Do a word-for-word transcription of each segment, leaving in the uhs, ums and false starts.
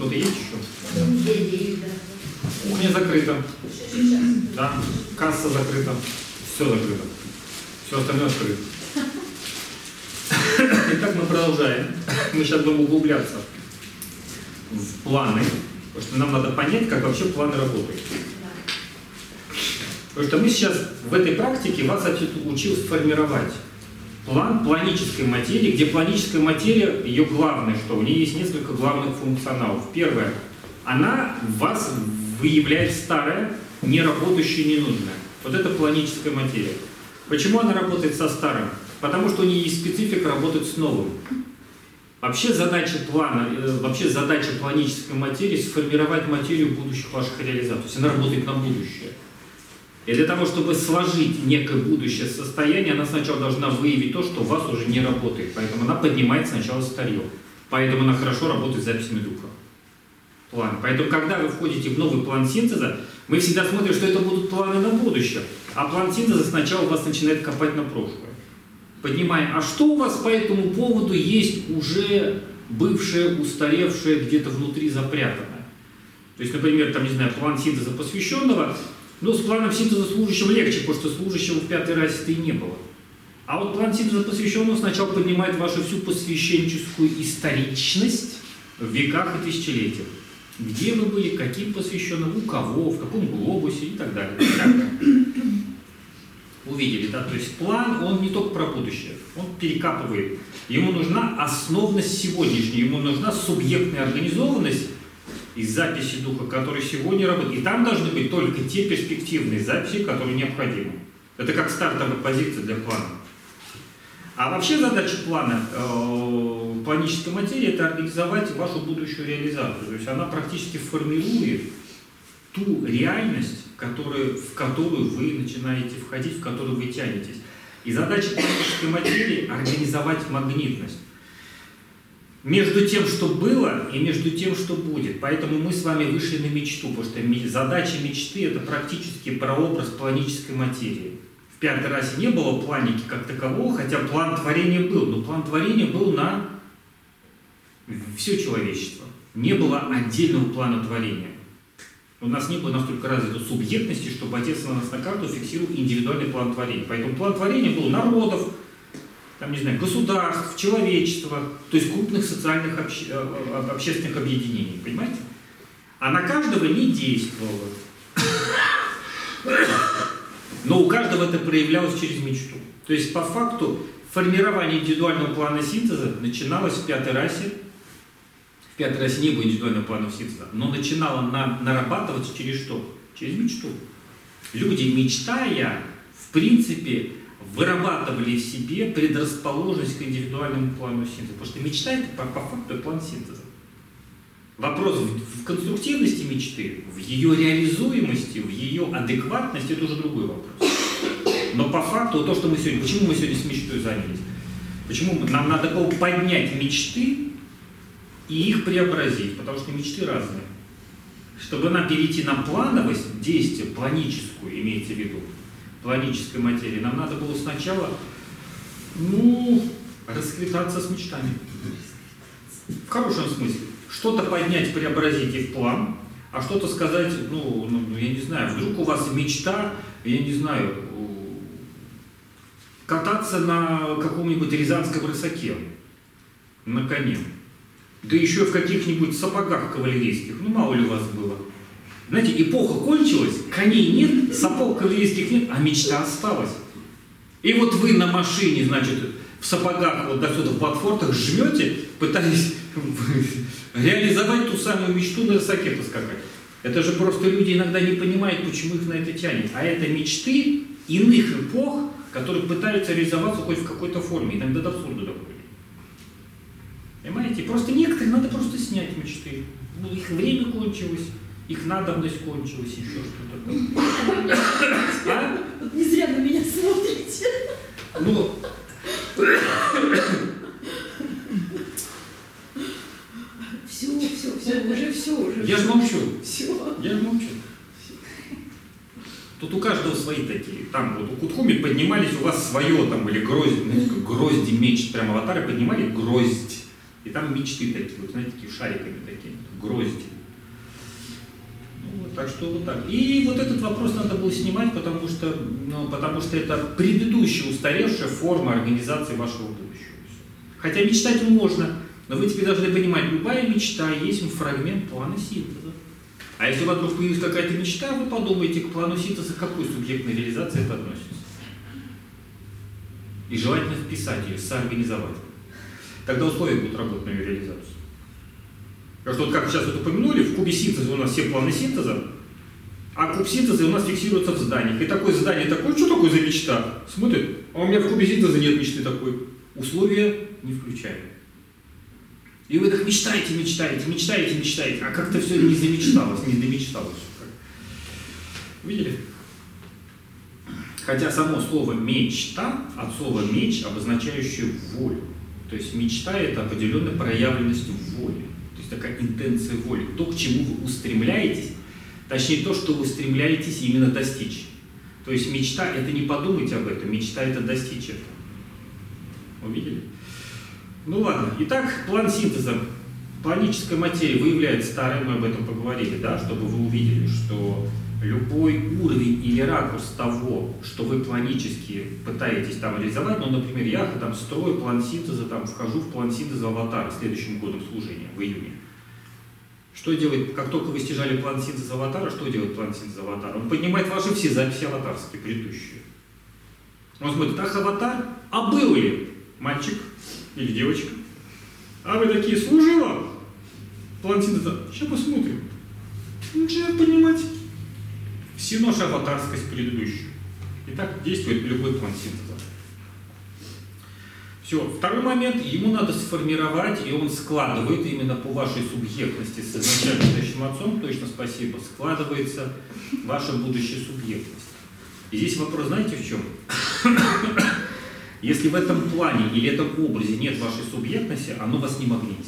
Кто-то есть еще? Да. Кухня закрыта. Да. Касса закрыта. Все закрыто. Все остальное открыто. Итак, мы продолжаем. Мы сейчас будем углубляться в планы, потому что нам надо понять, как вообще планы работают. Потому что мы сейчас в этой практике вас учил сформировать план планической материи, где планическая материя, ее главное, что у нее есть несколько главных функционалов. Первое, она в вас выявляет старое, неработающее, ненужное. Вот это планическая материя. Почему она работает со старым? Потому что у нее есть специфика работать с новым. Вообще задача плана, вообще задача планической материи сформировать материю будущих ваших реализаций. То есть она работает на будущее. И для того, чтобы сложить некое будущее состояние, она сначала должна выявить то, что у вас уже не работает. Поэтому она поднимает сначала старье. Поэтому она хорошо работает с записями духа. План. Поэтому, когда вы входите в новый план синтеза, мы всегда смотрим, что это будут планы на будущее. А план синтеза сначала вас начинает копать на прошлое. Поднимаем, а что у вас по этому поводу есть уже бывшее, устаревшее, где-то внутри запрятанное? То есть, например, там, не знаю, план синтеза посвященного, ну, с планом синтеза служащего легче, потому что служащего в пятой расе-то и не было. А вот план синтеза посвященного сначала поднимает вашу всю посвященческую историчность в веках и тысячелетиях. Где вы были, каким посвященным, у кого, в каком глобусе и так далее. Увидели, да? То есть план, он не только про будущее, он перекапывает. Ему нужна основность сегодняшняя, ему нужна субъектная организованность из записи духа, который сегодня работает. И там должны быть только те перспективные записи, которые необходимы. Это как стартовая позиция для плана. А вообще задача плана, э, планической материи, это организовать вашу будущую реализацию. То есть она практически формирует ту реальность, которую, в которую вы начинаете входить, в которую вы тянетесь. И задача планической материи – организовать магнитность между тем, что было, и между тем, что будет. Поэтому мы с вами вышли на мечту, потому что задача мечты – это практически прообраз планической материи. В пятой расе не было планики как такового, хотя план творения был, но план творения был на все человечество. Не было отдельного плана творения. У нас не было настолько развитой субъектности, чтобы отец на нас на карту фиксировал индивидуальный план творения. Поэтому план творения был народов, там, не знаю, государств, человечества, то есть крупных социальных обще... общественных объединений, понимаете? А на каждого не действовало. Но у каждого это проявлялось через мечту. То есть, по факту, формирование индивидуального плана синтеза начиналось в пятой расе. В пятой расе не было индивидуального плана синтеза, но начинало на, нарабатываться через что? Через мечту. Люди, мечтая, в принципе, вырабатывали в себе предрасположенность к индивидуальному плану синтеза. Потому что мечта – это по, по факту план синтеза. Вопрос в, в конструктивности мечты, в ее реализуемости, в ее адекватности – это уже другой вопрос. Но по факту то, что мы сегодня… Почему мы сегодня с мечтой занялись? Почему нам надо было поднять мечты и их преобразить, потому что мечты разные. Чтобы нам перейти на плановость действия, планическую, имейте в виду, планической материи, нам надо было сначала, ну, расквитаться с мечтами. В хорошем смысле. Что-то поднять, преобразить и в план, а что-то сказать, ну, ну, я не знаю, вдруг у вас мечта, я не знаю, кататься на каком-нибудь рязанском рысаке, на коне. Да еще в каких-нибудь сапогах кавалерийских. Ну, мало ли у вас было. Знаете, эпоха кончилась, коней нет, сапог кавалерийских нет, а мечта осталась. И вот вы на машине, значит, в сапогах, вот до сюда в платфортах жмете, пытаясь реализовать ту самую мечту на рысаке поскакать. Это же просто люди иногда не понимают, почему их на это тянет. А это мечты иных эпох, которые пытаются реализоваться хоть в какой-то форме, иногда до абсурда доходят. Понимаете? Просто некоторые надо просто снять мечты. Ну, их время кончилось, их надобность кончилась, еще что-то. А? Вот не зря на меня смотрите. Ну, все, все, все, уже все, уже. Я же молчу. Все. Я же молчу. Тут у каждого свои такие. Там вот у Кутхуми поднимались, у вас свое там были грозди, знаете, грозди, меч, прям аватары поднимали гроздь. И там мечты такие, вот знаете, такие шариками такие, грозди. Так что вот так. И вот этот вопрос надо было снимать, потому что, ну, потому что это предыдущая устаревшая форма организации вашего будущего. Хотя мечтать можно, но вы теперь должны понимать, любая мечта есть фрагмент плана синтеза. А если у вас вдруг появилась какая-то мечта, вы подумайте, к плану синтеза к какой субъектной реализации это относится. И желательно вписать ее, соорганизовать. Тогда условия будут работать на ее реализацию. Потому что вот как сейчас вот упомянули, в кубе синтеза у нас все планы синтеза, а куб синтеза у нас фиксируется в зданиях. И такое задание такое, что такое за мечта? Смотрит, а у меня в кубе синтеза нет мечты такой. Условия не включаем. И вы так мечтаете, мечтаете, мечтаете, мечтаете, а как-то все не замечталось, не домечталось. Видели? Хотя само слово «мечта» от слова «меч», обозначающее волю. То есть мечта – это определенная проявленность воли. То есть такая интенция воли. То, к чему вы устремляетесь, точнее то, что вы устремляетесь именно достичь. То есть мечта – это не подумать об этом, мечта – это достичь этого. Увидели? Ну ладно. Итак, план синтеза. Планическая материя выявляет старое, мы об этом поговорили, да, чтобы вы увидели, что любой уровень или ракурс того, что вы планически пытаетесь там реализовать, ну, например, я там строю план синтеза, там вхожу в план синтеза аватара следующим годом служения, в июне. Что делает, как только вы стяжали план синтеза аватара, что делает план синтеза аватара? Он поднимает ваши все записи аватарские, предыдущие. Он смотрит, ах, аватар, а был ли мальчик или девочка? А вы такие, служила? План синтеза, сейчас посмотрим. Начинает понимать всю нашу аватарскость предыдущую. И так действует любой план синтеза. Все. Второй момент, ему надо сформировать, и он складывает именно по вашей субъектности с изначально настоящим отцом, точно спасибо, складывается ваша будущая субъектность. И здесь вопрос, знаете, в чем? Если в этом плане или этом образе нет вашей субъектности, оно вас не магнитит.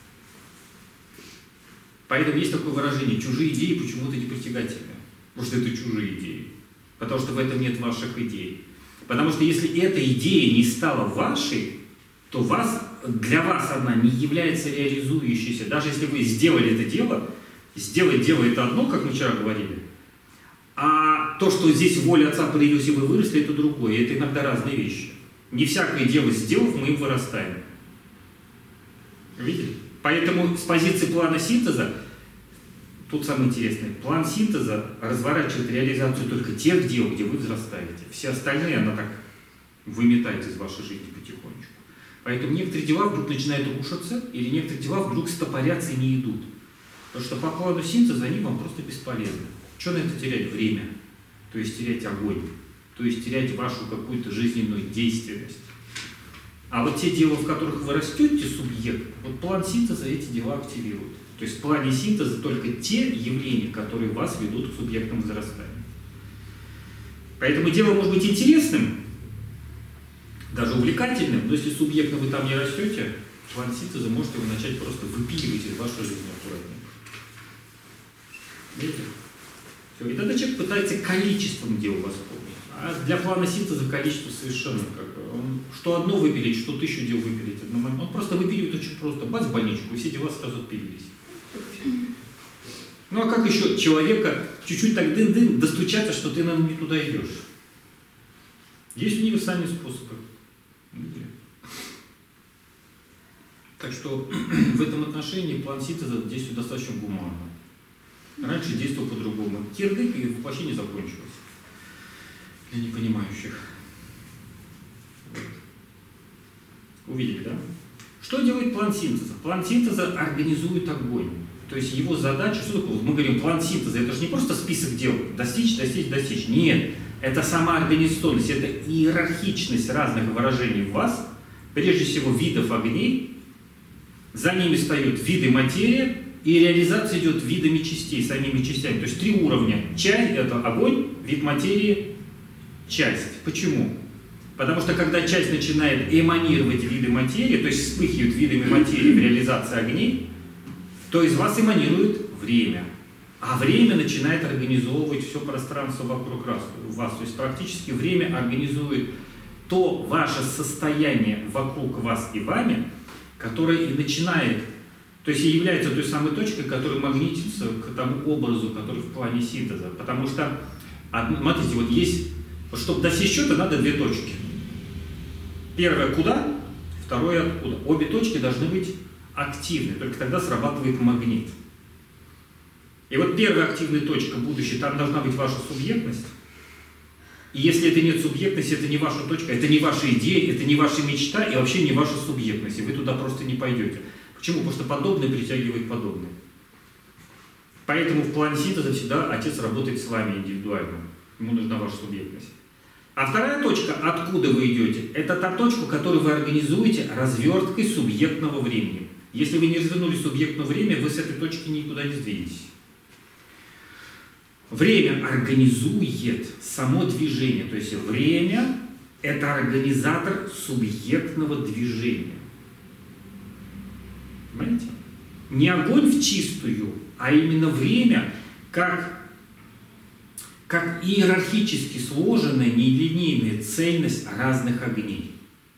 Поэтому есть такое выражение, чужие идеи почему-то не притягательны. Потому что это чужие идеи. Потому что в этом нет ваших идей. Потому что если эта идея не стала вашей, то вас, для вас она не является реализующейся. Даже если вы сделали это дело, сделать дело это одно, как мы вчера говорили, а то, что здесь воля отца проявилась и вы выросли, это другое. И это иногда разные вещи. Не всякое дело сделав, мы им вырастаем. Видели? Поэтому с позиции плана синтеза, тут самое интересное, план синтеза разворачивает реализацию только тех дел, где вы взрастаете. Все остальные она так выметает из вашей жизни потихонечку. Поэтому некоторые дела вдруг начинают рушиться, или некоторые дела вдруг стопорятся и не идут. Потому что по плану синтеза они вам просто бесполезны. Что на это терять? Время. То есть терять огонь. То есть терять вашу какую-то жизненную действенность. А вот те дела, в которых вы растете, субъект, вот план синтеза эти дела активирует. То есть в плане синтеза только те явления, которые вас ведут к субъектному возрастанию. Поэтому дело может быть интересным, даже увлекательным, но если субъектно вы там не растете, план синтеза можете его начать просто выпиливать из вашей жизни аккуратненько. Видите? Все. И тогда человек пытается количеством дел восполнить. А для плана синтеза количество совершенно как бы. Он что одно выпилить, что тысячу дел выпилить. Он просто выпиливает очень просто. Бац, в больничку, и все дела сразу отпилились. Ну а как еще человека чуть-чуть так дын-дын достучаться, что ты, наверное, не туда идешь? Есть универсальные способы. Так что в этом отношении план синтеза действует достаточно гуманно. Раньше действовал по-другому. Кирдык и воплощение закончилось. Для непонимающих. Вот. Увидели, да? Что делает план синтеза? План синтеза организует огонь. То есть его задача, что такое? Мы говорим план синтеза, это же не просто список дел. Достичь, достичь, достичь. Нет. Это сама организационность, это иерархичность разных выражений в вас, прежде всего видов огней, за ними встают виды материи, и реализация идет видами частей, самими частями. То есть три уровня. Часть – это огонь, вид материи, часть. Почему? Потому что когда часть начинает эманировать виды материи, то есть вспыхивают видами материи в реализации огней, то из вас эманирует время. А время начинает организовывать все пространство вокруг вас. То есть практически время организует то ваше состояние вокруг вас и вами, которое и начинает То есть и является той самой точкой, которая магнитится к тому образу, который в плане синтеза. Потому что, смотрите, вот есть, чтобы достичь счета, надо две точки. Первое куда, второе откуда. Обе точки должны быть активны, только тогда срабатывает магнит. И вот первая активная точка будущей, там должна быть ваша субъектность. И если это нет субъектности, это не ваша точка, это не ваша идея, это не ваша мечта и вообще не ваша субъектность. И вы туда просто не пойдете. Почему? Потому что подобное притягивает подобное. Поэтому в плане синтеза всегда отец работает с вами индивидуально. Ему нужна ваша субъектность. А вторая точка, откуда вы идете, это та точка, которую вы организуете разверткой субъектного времени. Если вы не развернули субъектное время, вы с этой точки никуда не сдвинетесь. Время организует само движение. То есть время – это организатор субъектного движения. Понимаете? Не огонь в чистую, а именно время как, как иерархически сложенная, нелинейная цельность разных огней.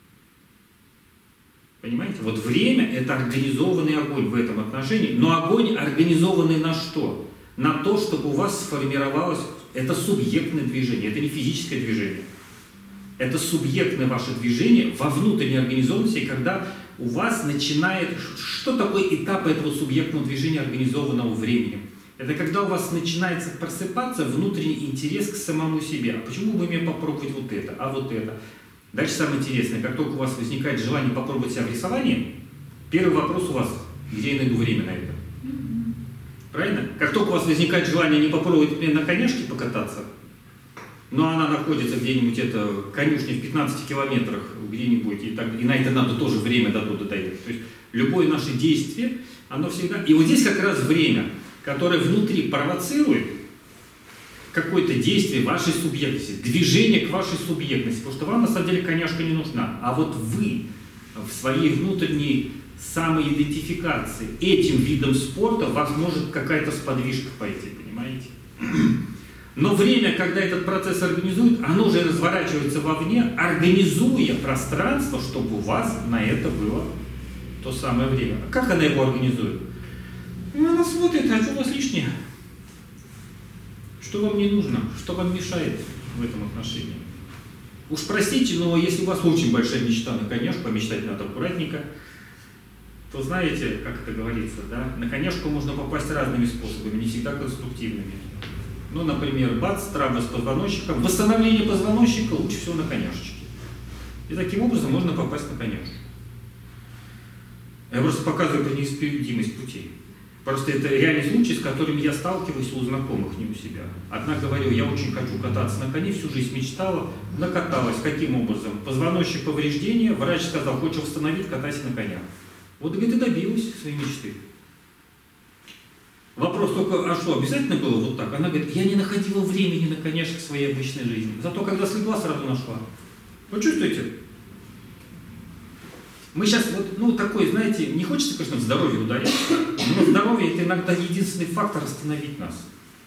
Понимаете? Вот время – это организованный огонь в этом отношении, но огонь организованный на что? На то, чтобы у вас сформировалось, это субъектное движение, это не физическое движение. Это субъектное ваше движение во внутренней организованности, когда у вас начинает... Что такое этап этого субъектного движения, организованного временем? Это когда у вас начинается просыпаться внутренний интерес к самому себе. А почему бы мне попробовать вот это, а вот это? Дальше самое интересное, как только у вас возникает желание попробовать себя в рисовании, первый вопрос у вас, где я найду время на это? Правильно? Как только у вас возникает желание не попробовать, например, на коняшке покататься, но она находится где-нибудь, это конюшня в пятнадцати километрах где-нибудь, и, так, и на это надо тоже время до туда дойти. То есть любое наше действие, оно всегда... И вот здесь как раз время, которое внутри провоцирует какое-то действие вашей субъектности, движение к вашей субъектности, потому что вам на самом деле коняшка не нужна, а вот вы в своей внутренней самоидентификации этим видом спорта вас может какая-то сподвижка пойти, понимаете? Но время, когда этот процесс организует, оно уже разворачивается вовне, организуя пространство, чтобы у вас на это было то самое время. А как она его организует? Ну, она смотрит, а что у вас лишнее? Что вам не нужно? Что вам мешает в этом отношении? Уж простите, но если у вас очень большая мечта на коняшку, помечтать надо аккуратненько, то знаете, как это говорится, да? На коняшку можно попасть разными способами, не всегда конструктивными. Ну, например, бац, травма с позвоночником. Восстановление позвоночника лучше всего на коняшечке. И таким образом можно попасть на коняшку. Я просто показываю про неисповедимость путей. Просто это реальный случай, с которыми я сталкиваюсь у знакомых, не у себя. Одна говорила, я очень хочу кататься на коне, всю жизнь мечтала, накаталась. Каким образом? Позвоночник повреждения, врач сказал, хочешь восстановить, катайся на конях. Вот, говорит, и добилась своей мечты. Вопрос только, а что, обязательно было вот так? Она говорит, я не находила времени на коняшек в своей обычной жизни. Зато когда слегла, сразу нашла. Вы чувствуете? Мы сейчас, вот, ну, такой, знаете, не хочется, конечно, в здоровье ударить, но здоровье – это иногда единственный фактор остановить нас.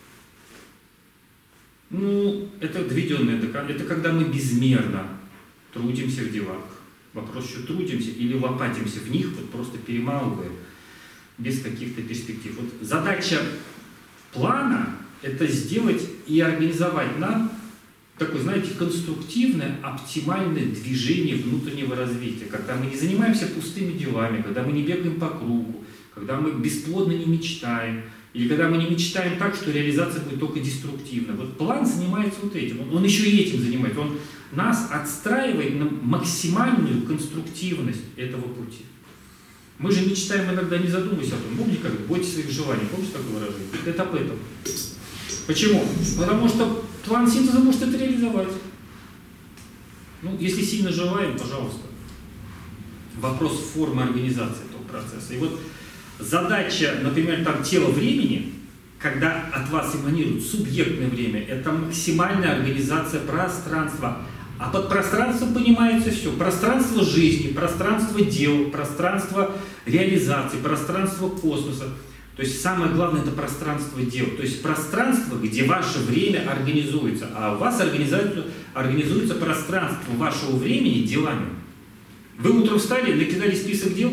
Ну, это доведенное, это когда мы безмерно трудимся в делах. Вопрос, что трудимся или лопатимся в них, вот просто перемалывая, без каких-то перспектив. Вот задача плана – это сделать и организовать нам такое, знаете, конструктивное, оптимальное движение внутреннего развития, когда мы не занимаемся пустыми делами, когда мы не бегаем по кругу, когда мы бесплодно не мечтаем, или когда мы не мечтаем так, что реализация будет только деструктивна. Вот план занимается вот этим, он, он еще и этим занимается, он нас отстраивает на максимальную конструктивность этого пути. Мы же мечтаем иногда, не задумываясь о том, помните, как бойтесь своих желаний, помните такое выражение? Это об этом. Почему? Потому что план синтеза может это реализовать. Ну, если сильно желаем, пожалуйста. Вопрос формы организации этого процесса. И вот задача, например, там тело времени, когда от вас эманирует субъектное время, это максимальная организация пространства. А под пространством понимается все. Пространство жизни, пространство дел, пространство реализации, пространство космоса. То есть самое главное – это пространство дел. То есть пространство, где ваше время организуется. А у вас организуется, организуется пространство вашего времени делами. Вы утром встали, накидали список дел,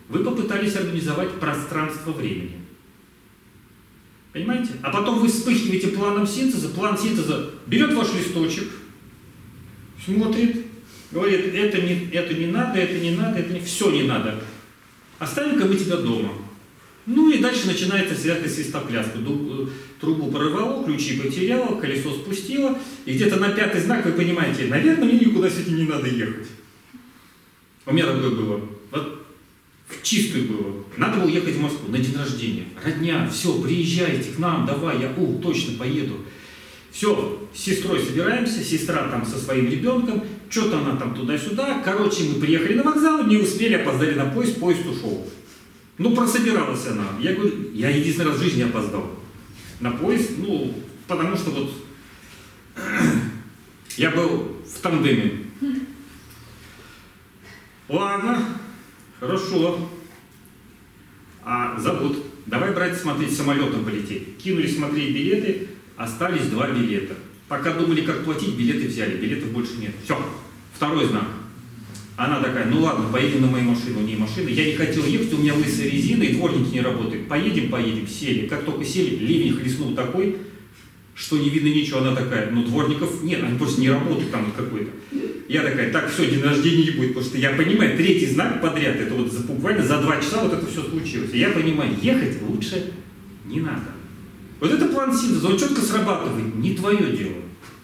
Вы попытались организовать пространство времени. Понимаете? А потом вы вспыхиваете планом синтеза, план синтеза берет ваш листочек, смотрит, говорит, это не, это не надо, это не надо, это не, все не надо. Оставим-ка мы тебя дома. Ну и дальше начинается всякая свистопляска. Трубу прорвало, ключи потеряло, колесо спустило, и где-то на пятый знак вы понимаете, наверное, мне никуда с этим не надо ехать. У меня такое было. Вот в чистую было. Надо было ехать в Москву на день рождения. Родня, все, приезжайте к нам, давай, я, о, точно поеду. Все, с сестрой собираемся, сестра там со своим ребенком, что-то она там туда-сюда. Короче, мы приехали на вокзал, не успели, опоздали на поезд, поезд ушел. Ну, прособиралась она. Я говорю, я единственный раз в жизни опоздал на поезд, ну, потому что вот я был в тандеме. Ладно, хорошо. А зовут. Давай брать, смотреть, самолетом полететь. Кинули смотреть билеты, остались два билета. Пока думали, как платить, билеты взяли. Билетов больше нет. Все, второй знак. Она такая, ну ладно, поедем на мою машину, у нее машина. Я не хотел ехать, у меня лысая резина, и дворники не работают. Поедем, поедем, сели. Как только сели, ливень хлестнул такой, что не видно ничего. Она такая, ну дворников нет, они просто не работают там вот какой-то. Я такая, так, все, день рождения не будет, потому что я понимаю, третий знак подряд, это вот за, буквально за два часа вот это все случилось. И я понимаю, ехать лучше не надо. Вот это план синтеза, он четко срабатывает, не твое дело.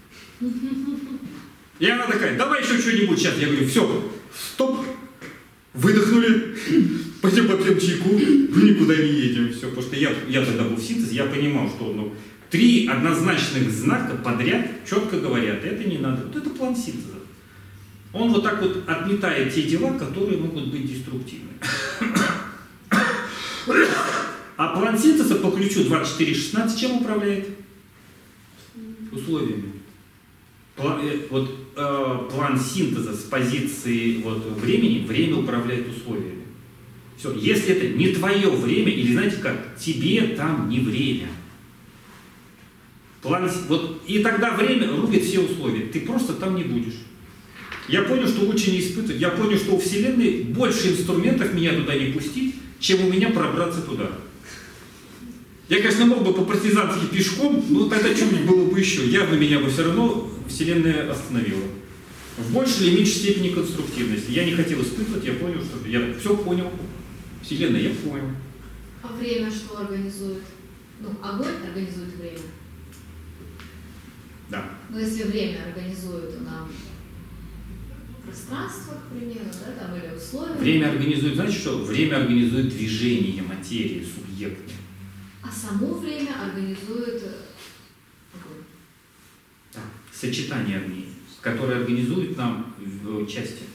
И она такая, давай еще что-нибудь сейчас. Я говорю, все, стоп, выдохнули, пойдем попьем чайку, мы никуда не едем. Все, потому что я, я тогда был в синтезе, я понимал, что ну, три однозначных знака подряд четко говорят, это не надо. Вот это план синтеза. Он вот так вот отметает те дела, которые могут быть деструктивны. А план синтеза по ключу двадцать четыре шестнадцать чем управляет? Условиями. План, э, вот, э, план синтеза с позиции вот, времени, время управляет условиями. Все, если это не твое время, или знаете как, тебе там не время. План, вот, и тогда время рубит все условия, ты просто там не будешь. Я понял, что лучше не испытывать. Я понял, что у Вселенной больше инструментов меня туда не пустить, чем у меня пробраться туда. Я, конечно, мог бы по-партизански пешком, но тогда что-нибудь было бы еще. Явно меня бы все равно Вселенная остановила. В большей или меньшей степени конструктивности. Я не хотел испытывать, я понял, что я все понял. Вселенная, я понял. А время что организует? Ну, огонь организует время. Да. Но если время организует нам пространство, к примеру, да, там, или условия. Время организует, знаете что? Время организует движение материи, субъекта. А само время организует огонь. Да. Сочетание огней, которое организует нам в части.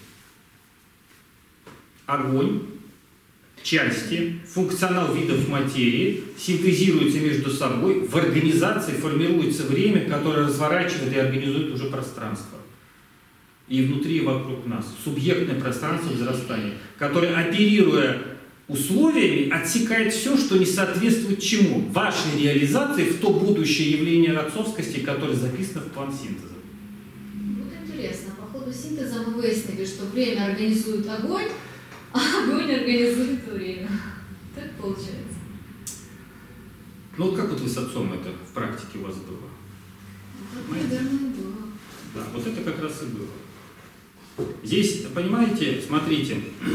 Огонь, части, функционал видов материи синтезируются между собой, в организации формируется время, которое разворачивает и организует уже пространство. И внутри, и вокруг нас. Субъектное пространство взрастания, которое, оперируя условиями, отсекает все, что не соответствует чему? Вашей реализации в то будущее явление отцовскости, которое записано в план синтеза. Вот интересно. По ходу синтеза мы выяснили, что время организует огонь, а огонь организует время. Так получается. Ну вот как вот вы с отцом это в практике у вас было? Так, наверное, было. Да, вот это как раз и было. Здесь, понимаете, смотрите,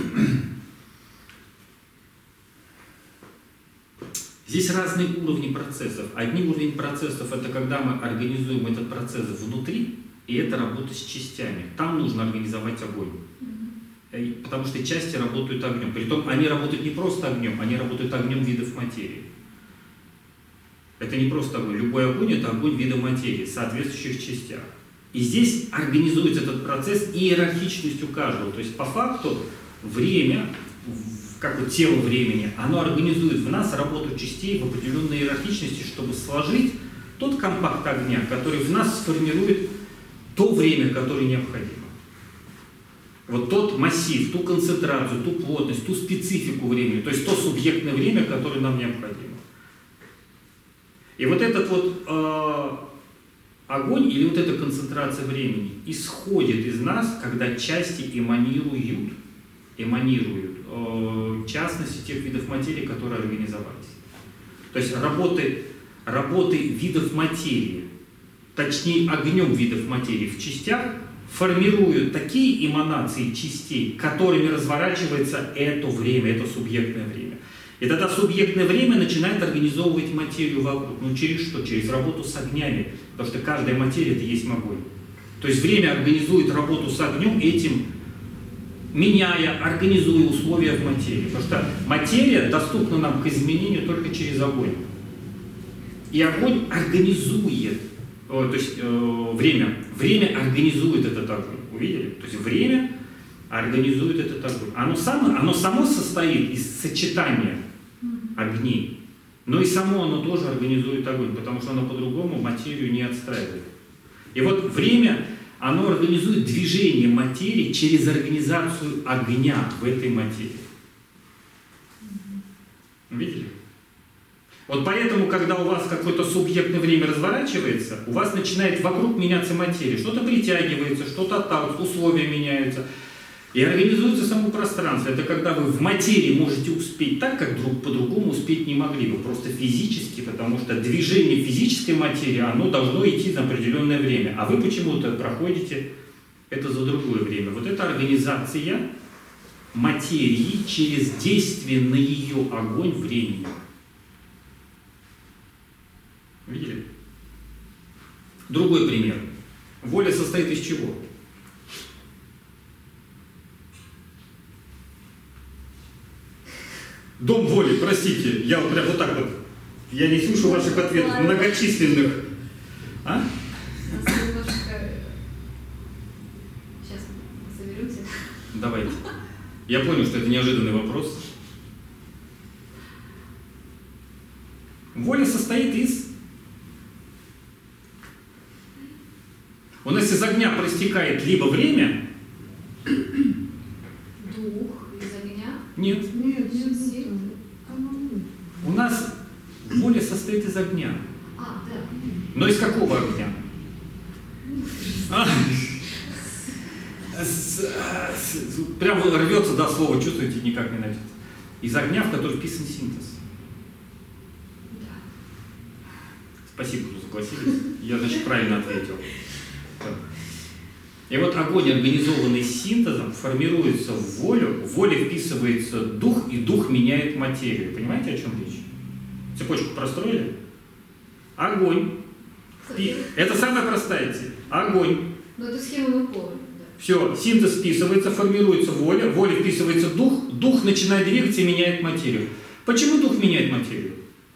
здесь разные уровни процессов. Одни уровни процессов – это когда мы организуем этот процесс внутри, и это работа с частями. Там нужно организовать огонь. Потому что части работают огнем. Притом они работают не просто огнем, они работают огнем видов материи. Это не просто огонь. Любой огонь – это огонь вида материи, соответствующих частях. И здесь организуется этот процесс иерархичностью каждого. То есть по факту время, как вот тело времени, оно организует в нас работу частей в определенной иерархичности, чтобы сложить тот компакт огня, который в нас сформирует то время, которое необходимо. Вот тот массив, ту концентрацию, ту плотность, ту специфику времени, то есть то субъектное время, которое нам необходимо. И вот этот вот э, огонь или вот эта концентрация времени исходит из нас, когда части эманируют, эманируют э, в частности тех видов материи, которые организовались. То есть работы, работы видов материи, точнее огнем видов материи в частях, формируют такие эманации частей, которыми разворачивается это время, это субъектное время. И тогда субъектное время начинает организовывать материю вокруг. Ну через что? Через работу с огнями. Потому что каждая материя — это есть огонь. То есть время организует работу с огнем, этим меняя, организуя условия в материи. Потому что материя доступна нам к изменению только через огонь. И огонь организует, о, то есть э, время, время организует этот огонь. Увидели? То есть время организует этот огонь. Оно само, оно само состоит из сочетания огней, но и само оно тоже организует огонь, потому что оно по-другому материю не отстраивает. И вот время, оно организует движение материи через организацию огня в этой материи. Видели? Вот поэтому, когда у вас какое-то субъектное время разворачивается, у вас начинает вокруг меняться материя. Что-то притягивается, что-то отталкивается, условия меняются. И организуется само пространство. Это когда вы в материи можете успеть так, как друг по-другому успеть не могли бы. Просто физически, потому что движение физической материи, оно должно идти на определенное время. А вы почему-то проходите это за другое время. Вот это организация материи через действие на ее огонь времени. Видели? Другой пример. Воля состоит из чего? Дом воли, простите, я вот прям вот так вот, я не слышу ваших ответов, многочисленных. А? Сейчас соберемся. Давайте. Я понял, что это неожиданный вопрос. Воля состоит из... У нас из огня проистекает либо время... Дух из огня? Нет. Нет, нет, Сила. У нас воля состоит из огня. А, да. Но из какого огня? А, с- с- Прям рвется до слова, чувствуете, никак не найдет. Из огня, в который вписан синтез. Да. Спасибо, что согласились. Я, значит, правильно ответил. Так. И вот огонь, организованный синтезом, формируется в волю, в воле вписывается дух, и дух меняет материю. Понимаете, о чем речь? Цепочку простроили? Огонь. Впи- Это самая простая цель. Огонь. Ну, эту схему мы помним, да. Все, синтез вписывается, формируется воля, в воле вписывается дух, дух начинает двигаться и меняет материю. Почему дух меняет материю?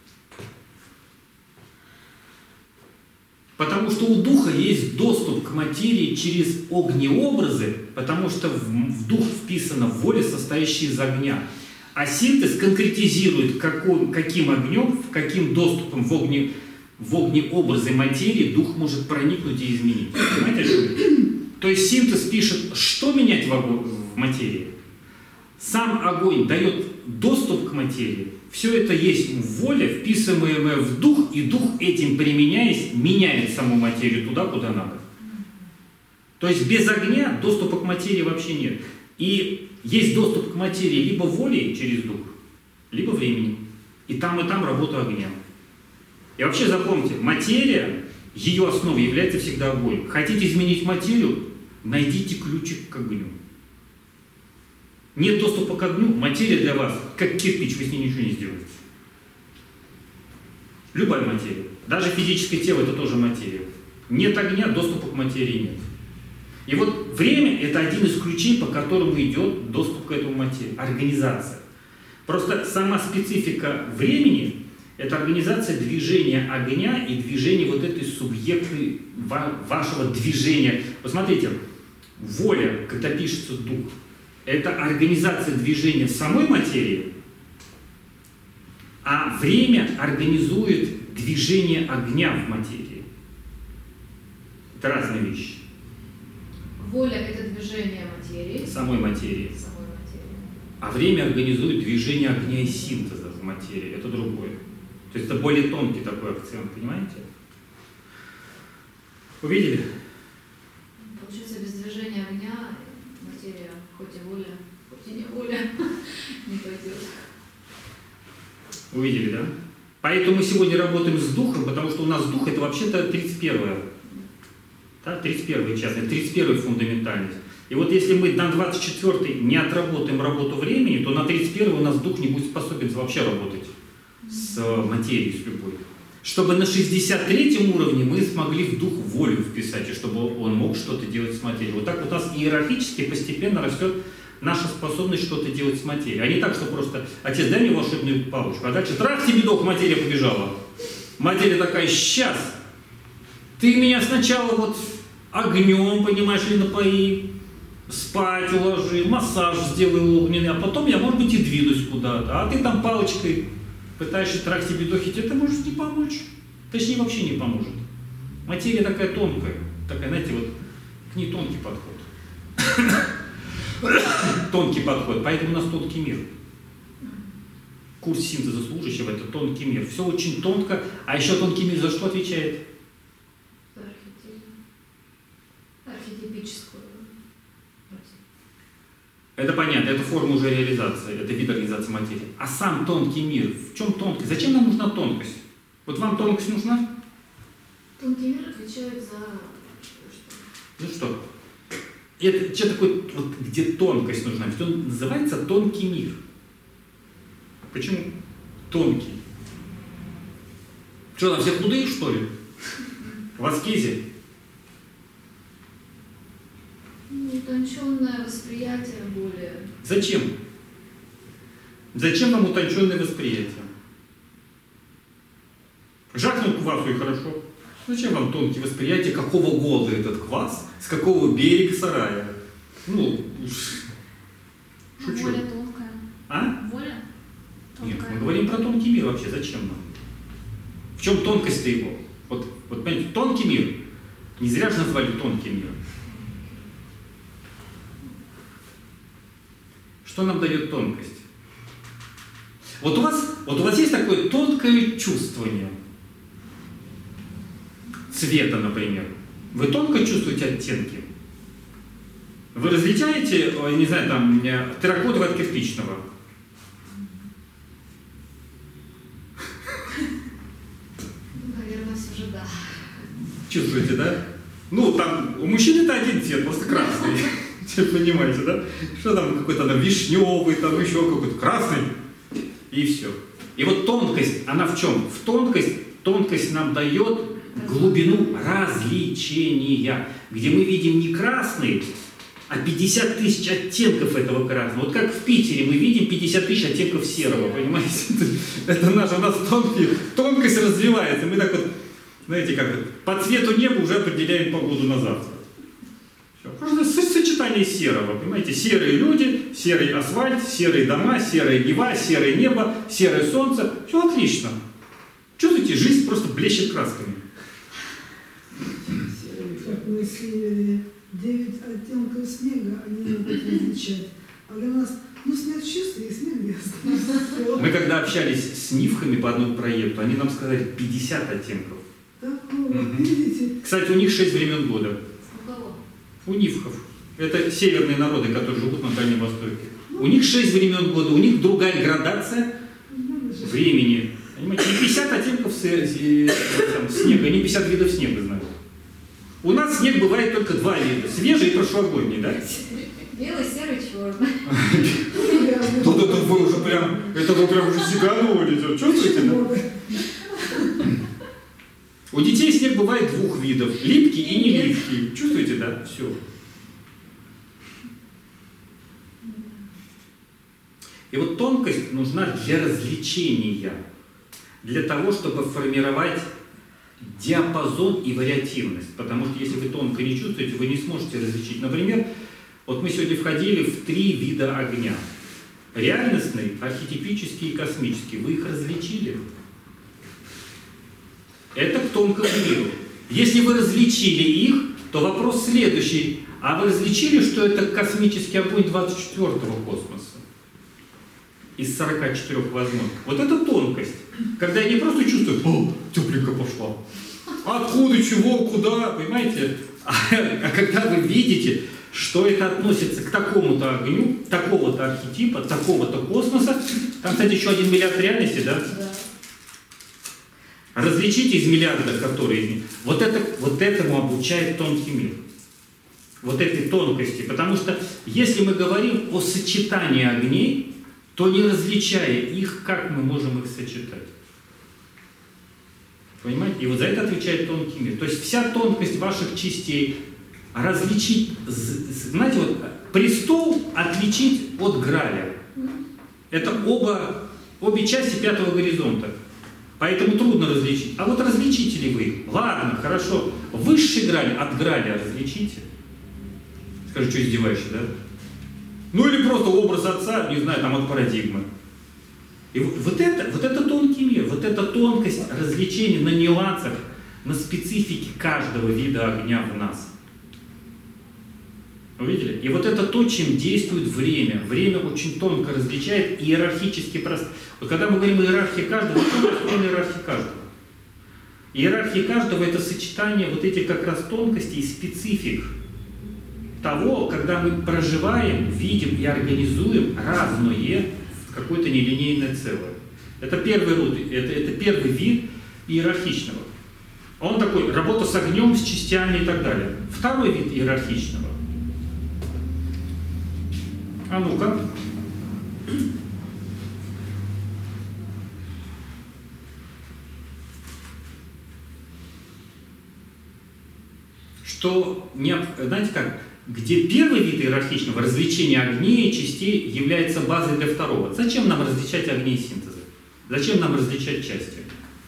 Потому что у духа есть доступ к материи через огнеобразы, потому что в, в дух вписана воля, состоящая из огня. А синтез конкретизирует, какой, каким огнем, каким доступом в, огне, в огнеобразы материи дух может проникнуть и изменить. Понимаете, о чем я? То есть синтез пишет, что менять в, огонь, в материи. Сам огонь дает доступ к материи. Все это есть воля, вписываемая в дух, и дух этим применяясь, меняет саму материю туда, куда надо. То есть без огня доступа к материи вообще нет. И есть доступ к материи либо волей через дух, либо временем. И там, и там работа огня. И вообще запомните, материя, ее основой является всегда огонь. Хотите изменить материю, найдите ключик к огню. Нет доступа к огню, материя для вас, как кирпич, вы с ней ничего не сделаете. Любая материя. Даже физическое тело — это тоже материя. Нет огня, доступа к материи нет. И вот время — это один из ключей, по которому идет доступ к этому материи. Организация. Просто сама специфика времени — это организация движения огня и движения вот этой субъектной вашего движения. Посмотрите, воля, когда пишется дух, это организация движения самой материи, а время организует движение огня в материи. Это разные вещи. Воля — это движение материи. Самой материи. Самой материи. А время организует движение огня и синтеза в материи. Это другое. То есть это более тонкий такой акцент, понимаете? Увидели? Получается, без движения огня материя, хоть и воля, хоть и не воля, не пойдет. Увидели, да? Поэтому мы сегодня работаем с духом, потому что у нас дух это вообще-то тридцать первая. Да, тридцать первая часть, тридцать первая фундаментальность. И вот если мы на двадцать четвёртой не отработаем работу времени, то на тридцать первой у нас дух не будет способен вообще работать с материей, с любой. Чтобы на шестьдесят третьем уровне мы смогли в дух волю вписать, и чтобы он мог что-то делать с материей. Вот так вот у нас иерархически постепенно растет наша способность что-то делать с материей. А не так, что просто отец, дай мне волшебную палочку, а дальше трах тебе дох, материя побежала. Материя такая, сейчас, ты меня сначала вот огнем, понимаешь ли, напои, спать уложи, массаж сделай огненный, а потом я, может быть, и двинусь куда-то. А ты там палочкой пытаешься трах тебе дохить, это может не помочь. Точнее, вообще не поможет. Материя такая тонкая, такая, знаете, вот к ней тонкий подход. Тонкий подход, поэтому у нас тонкий мир. Курс синтеза служащего – это тонкий мир. Все очень тонко, а еще тонкий мир за что отвечает? За архетипическую. Это понятно, это форма уже реализации, это вид организации материи. А сам тонкий мир, в чем тонкость? Зачем нам нужна тонкость? Вот вам тонкость нужна? Тонкий мир отвечает за... Ну что? Это что такое, вот, где тонкость нужна? Ведь он называется тонкий мир. Почему тонкий? Что, там все худые, что ли? В аскезе? Утонченное восприятие более... Зачем? Зачем нам утонченное восприятие? Жахнул квасу и хорошо. Зачем вам тонкие восприятия, какого года этот квас, с какого берега сарая? Ну, шучу. Воля тонкая. А? Воля Нет, тонкая. мы говорим про тонкий мир вообще. Зачем нам? В чем тонкость-то его? Вот, вот понимаете, тонкий мир. Не зря же назвали тонким миром. Что нам дает тонкость? Вот у вас, вот у вас есть такое тонкое чувствование цвета, например. Вы тонко чувствуете оттенки. Вы различаете, не знаю, там, терракотового от кирпичного? Наверное, все же да. Чувствуете, да? Ну, там, у мужчин это один цвет, просто красный. Вы понимаете, да? Что там, какой-то там вишневый, там еще какой-то красный. И все. И вот тонкость, она в чем? В тонкость, тонкость нам дает глубину различения, где мы видим не красный, а пятьдесят тысяч оттенков этого красного. Вот как в Питере мы видим пятьдесят тысяч оттенков серого, понимаете? Это наша, у нас тонкий, тонкость развивается. Мы так вот, знаете, как по цвету неба уже определяем погоду на завтра. Все. Просто сочетание серого, понимаете? Серые люди, серый асфальт, серые дома, серая Нева, серое небо, серое солнце. Все отлично. Чувствуете, жизнь просто блещет красками. Как мы исследовали девять оттенков снега, они могут различать. А для нас, ну, снег чистый, и снег ясный. Мы когда общались с нивхами по одному проекту, они нам сказали пятьдесят оттенков. Так, ну, вот, видите? Кстати, у них шесть времен года. У кого? У нивхов. Это северные народы, которые живут на Дальнем Востоке. У них шесть времен года, у них другая градация времени. Понимаете, не пятьдесят оттенков снега, не пятьдесят видов снега знают. У нас снег бывает только два вида. Свежий и прошлогодний, да? Белый, серый, черный. Тут это вы уже прям, это вы прям уже сиганули. Чувствуете, да? У детей снег бывает двух видов. Липкий и не липкий. Чувствуете, да? Все. И вот тонкость нужна для развлечения. Для того, чтобы формировать диапазон и вариативность. Потому что если вы тонко не чувствуете, вы не сможете различить. Например, вот мы сегодня входили в три вида огня. Реальностный, архетипический и космический. Вы их различили? Это к тонкому миру. Если вы различили их, то вопрос следующий. А вы различили, что это космический огонь двадцать четвёртого космоса? Из сорока четырёх возможных. Вот это тонкость. Когда я не просто чувствую, о, тепленько пошла. Откуда, чего, куда, понимаете? А, а когда вы видите, что это относится к такому-то огню, такого-то архетипа, такого-то космоса. Там, кстати, еще один миллиард реальностей, да? Да. Различить из миллиарда, которые... Вот, это, вот этому обучает тонкий мир. Вот этой тонкости. Потому что если мы говорим о сочетании огней, то не различая их, как мы можем их сочетать? Понимаете? И вот за это отвечает тонкий мир. То есть вся тонкость ваших частей различить, знаете, вот престол отличить от Граля. Это оба, обе части пятого горизонта. Поэтому трудно различить. А вот различите ли вы? Ладно, хорошо. Высший Граль от Граля различите. Скажи, что издеваешься, да? Ну или просто образ отца, не знаю, там от парадигмы. И вот это, вот это тонкий мир, вот эта тонкость развлечения на нюансах, на специфике каждого вида огня в нас. Вы видели? И вот это то, чем действует время. Время очень тонко различает иерархически просто. Вот когда мы говорим о иерархии каждого, что такое иерархия каждого? Иерархия каждого — это сочетание вот этих как раз тонкостей и специфик того, когда мы проживаем, видим и организуем разное в какое-то нелинейное целое. Это первый род, это, это первый вид иерархичного. Он такой, работа с огнем, с частями и так далее. Второй вид иерархичного. А ну-ка. Что, не, знаете как, где первый вид иерархичного развлечения огней и частей является базой для второго. Зачем нам различать огни и синтезы? Зачем нам различать части?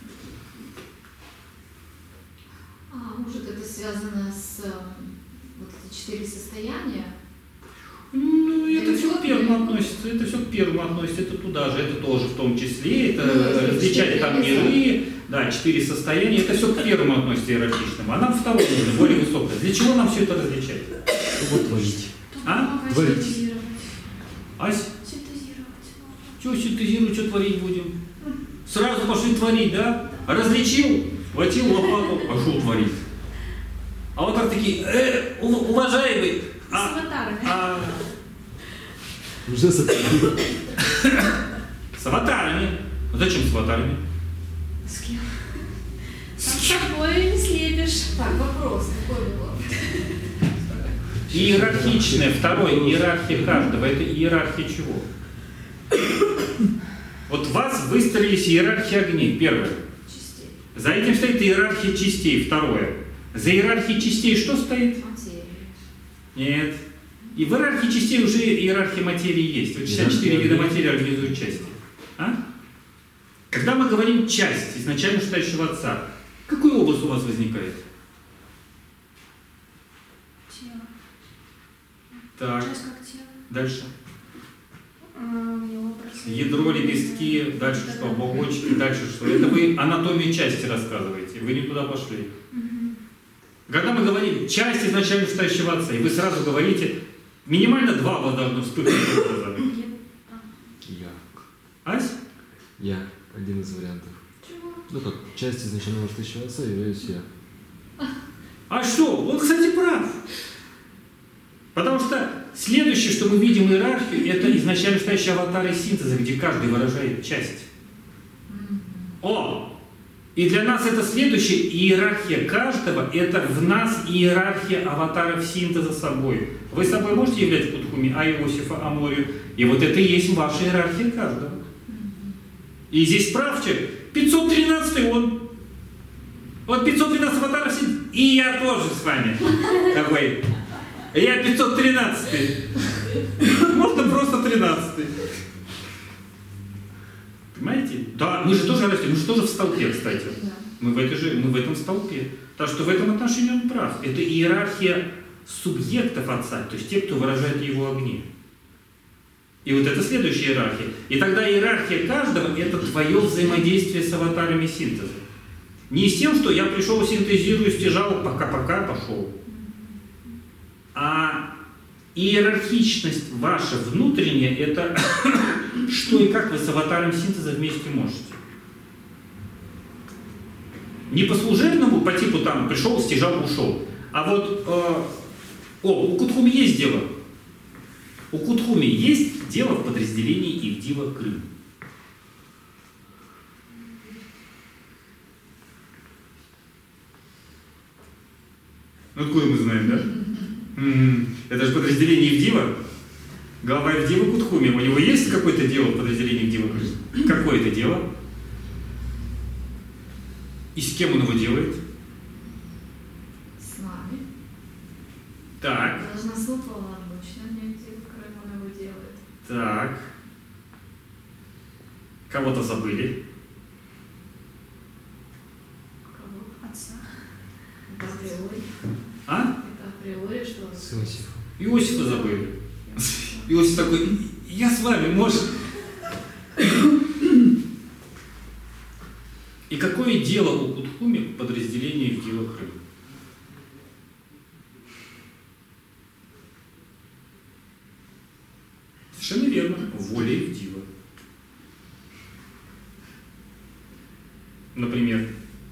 А, может, это связано с вот эти четыре состояния? Ну, это все к первому первому. относится, это все к первому относится, это туда же, это тоже в том числе, это Ну, различать там миры, да, четыре состояния, это все к первому относится иерархичному, а нам второе нужно, более высокое. Для чего нам все это различать? Вот творить. А? Творить. Ась, Синтезировать. что синтезируем, что творить будем? Сразу пошли творить, да? Различил, хватил лопату, пошел творить. А вот так такие, э, ув- уважаемый, С а, аватарами. а, Уже с с аватарами. Зачем с аватарами? С кем? С собой не слепишь. Так, вопрос какой был? Иерархичное, второе, иерархия каждого, это иерархия чего? Вот в вас выстроились иерархии огней, первое. Частей. За этим стоит иерархия частей, второе. За иерархией частей что стоит? Материи. Нет. И в иерархии частей уже иерархия материи есть. Вот шестьдесят четыре вида материи организуют части. А? Когда мы говорим часть изначально считающего отца, какой образ у вас возникает? Тело. Так, Часть как тело. дальше. А, у него просто- Ядро, лепестки, дальше что, оболочки, дальше что. Это вы анатомию части рассказываете, вы не туда пошли. Мгм. Когда мы говорим часть изначально считающего отца, и вы сразу говорите, минимально два у вас должно вспыхнуть образа. Я. Ась? Я. Один из вариантов. Чего? Ну как, часть изначального растущего отца являюсь я. А что? Он, кстати, прав. Потому что следующее, что мы видим иерархию, это изначально считающие аватары синтеза, где каждый выражает часть. О! И для нас это следующее, иерархия каждого, это в нас иерархия аватаров синтеза собой. Вы собой можете являть Кутхуми, а Иосифа, а Морию? И вот это и есть ваша иерархия каждого. И здесь справьте, пятьсот тринадцатый он. Вот пятьсот тринадцать аватаров синтеза, и я тоже с вами. Какой? Я пятьсот тринадцатый. Можно просто тринадцатый. Понимаете? Да, мы же тоже растем, мы же тоже в столпе, кстати. Да. Мы в, этой же, мы в этом столпе. Так что в этом отношении он прав. Это иерархия субъектов отца, то есть те, кто выражает его огни. И вот это следующая иерархия. И тогда иерархия каждого – это твое взаимодействие с аватарами синтеза. Не с тем, что я пришел, синтезирую, стяжал, пока-пока, пошел. А иерархичность ваша внутренняя – это что и как вы с аватаром синтеза вместе можете. Не по служебному, по типу там пришел, стяжал, ушел. А вот э, О, у Кутхуми есть дело. У Кутхуми есть дело в подразделении Ивдива Крым. Ну, откуда мы знаем, да? М-м-м. Это же подразделение Ивдива. Глава Ивдива Кутхуми. У него есть какое-то дело в подразделении Ивдива Крым? Какое это дело? И с кем он его делает? С нами. Так. Должностно полномочно, не Ивдива Крым он его делает. Так. Кого-то забыли. Кого? Отца. Это априори. А? Это априори, что... С Иосифом. Иосифа забыли. Иосиф такой, я с вами, может. И какое дело у Кутхуми к подразделению Ивдива Крым? Совершенно верно. Воля Ивдива. Например,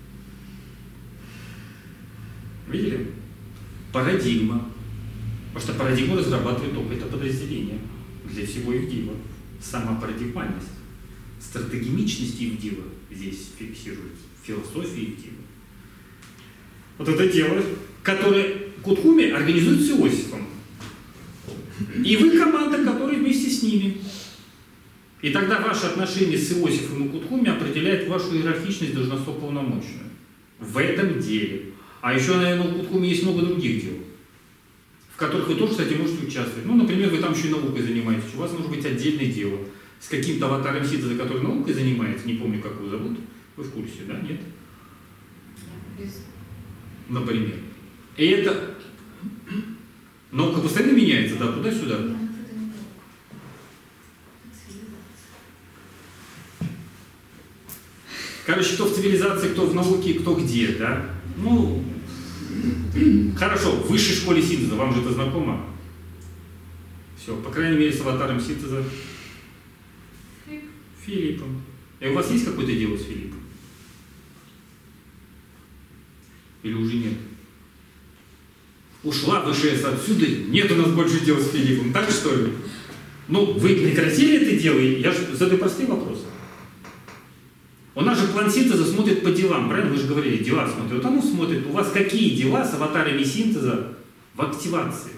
видели? Парадигма. Потому что парадигму разрабатывает только это подразделение для всего Ивдива. Сама парадигмальность, стратегемичность Ивдива здесь фиксируется, философия Ивдива. Вот это дело, которое Кутхуми организует с Иосифом. И вы команда, которая вместе с ними. И тогда ваше отношение с Иосифом и Кутхуми определяет вашу иерархичность должностно-полномочную. В этом деле. А еще, наверное, у Кутхуми есть много других дел, в которых вы тоже, кстати, можете участвовать. Ну, например, вы там еще и наукой занимаетесь. У вас может быть отдельное дело с каким-то аватаром синтеза, который наукой занимается. Не помню, как его зовут. Вы в курсе, да? Нет? Например. И это... Наука постоянно меняется, да, туда-сюда. Короче, кто в цивилизации, кто в науке, кто где, да? Ну, хорошо, в высшей школе синтеза, вам же это знакомо? Все, по крайней мере, с аватаром синтеза. Филиппом. И у вас есть какое-то дело с Филиппом? Или уже нет? Ушла ВШС отсюда, нет у нас больше дела с Филиппом, так что ли? Ну, вы прекратили это дело, я же задаю простые вопросы. У нас же план синтеза смотрит по делам, правильно? Вы же говорили, дела смотрят. Вот оно смотрит, у вас какие дела с аватарами синтеза в активации?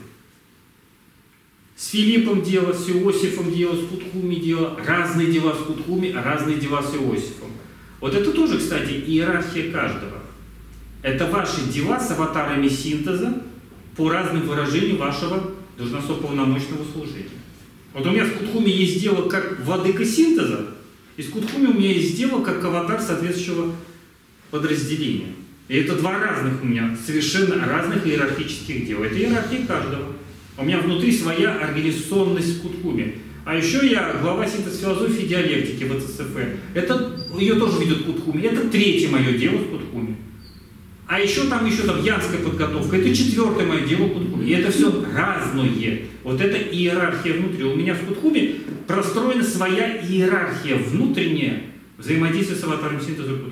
С Филиппом дело, с Иосифом дело, с Кутхуми дело, разные дела с Кутхуми, а разные дела с Иосифом. Вот это тоже, кстати, иерархия каждого. Это ваши дела с аватарами синтеза по разным выражениям вашего должностно-полномочного служения. Вот у меня с Кутхуми есть дело как владыка синтеза, и с Кутхуми у меня есть дело как аватар соответствующего подразделения. И это два разных у меня, совершенно разных иерархических дел. Это иерархия каждого. У меня внутри своя организационность в Кутхуми. А еще я глава синтез философии и диалектики в ЦСФ. Это, ее тоже ведет Кутхуми. Это третье мое дело в Кутхуми. А еще там, еще там янская подготовка. Это четвертое мое дело в Кутхуми. И это все разное. Вот это иерархия внутри. У меня в Кутхуми простроена своя иерархия внутренняя взаимодействия с аватаром синтеза Кутхуми.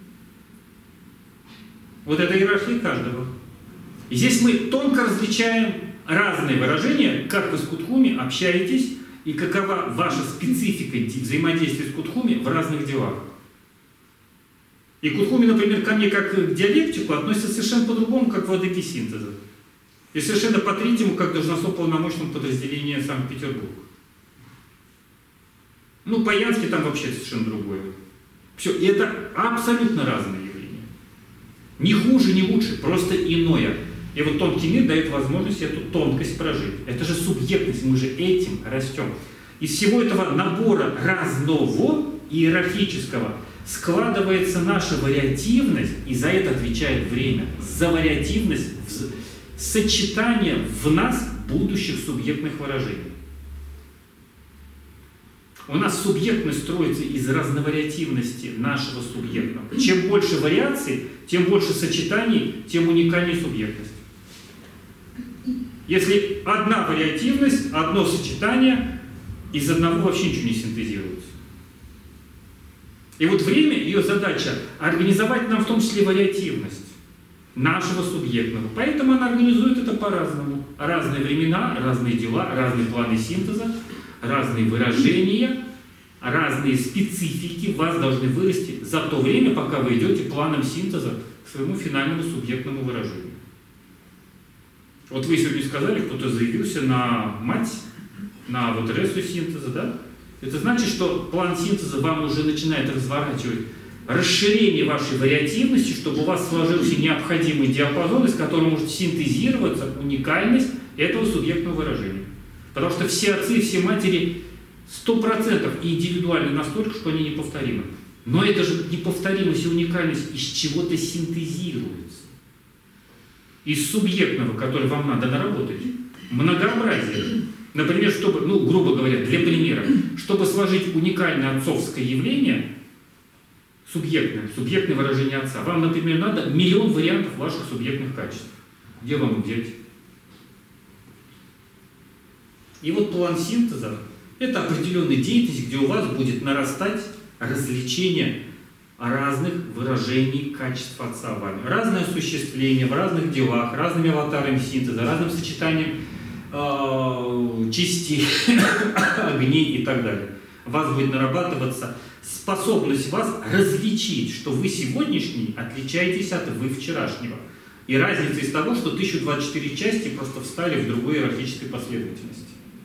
Вот это иерархия каждого. И здесь мы тонко различаем разные выражения, как вы с Кутхуми общаетесь и какова ваша специфика взаимодействия с Кутхуми в разных делах. И Кутхуми, например, ко мне как к диалектику относится совершенно по-другому, как к владыке синтеза. И совершенно по-третьему, как к должностно-полномочному подразделению Санкт-Петербург. Ну, по-янски там вообще совершенно другое. Все, и это абсолютно разные явления. Не хуже, не лучше, просто иное. И вот тонкий мир дает возможность эту тонкость прожить. Это же субъектность, мы же этим растем. Из всего этого набора разного иерархического складывается наша вариативность, и за это отвечает время. За вариативность, сочетание в нас будущих субъектных выражений. У нас субъектность строится из разновариативности нашего субъекта. Чем больше вариаций, тем больше сочетаний, тем уникальнее субъектность. Если одна вариативность, одно сочетание, из одного вообще ничего не синтезируется. И вот время, ее задача организовать нам в том числе вариативность. нашего субъектного. Поэтому она организует это по-разному. Разные времена, разные дела, разные планы синтеза, разные выражения, разные специфики у вас должны вырасти за то время, пока вы идете планом синтеза к своему финальному субъектному выражению. Вот вы сегодня сказали, кто-то заявился на мать, на вот рессу синтеза, да? Это значит, что план синтеза вам уже начинает разворачивать расширение вашей вариативности, чтобы у вас сложился необходимый диапазон, из которого может синтезироваться уникальность этого субъектного выражения. Потому что все отцы и все матери сто процентов индивидуальны настолько, что они неповторимы. Но это же неповторимость и уникальность из чего-то синтезируется. Из субъектного, который вам надо наработать. Многообразие. Например, чтобы, ну, грубо говоря, для примера, чтобы сложить уникальное отцовское явление, субъектное, субъектное выражение отца, вам, например, надо миллион вариантов ваших субъектных качеств. Где вам их взять? И вот план синтеза – это определенная деятельность, где у вас будет нарастать развлечение разных выражений качеств отца вами. Разное осуществление в разных делах, разными аватарами синтеза, разным сочетанием э, частей, огней и так далее. У вас будет нарабатываться способность вас различить, что вы сегодняшний отличаетесь от вы вчерашнего. И разница из того, что тысяча двадцать четыре части просто встали в другой иерархической последовательности.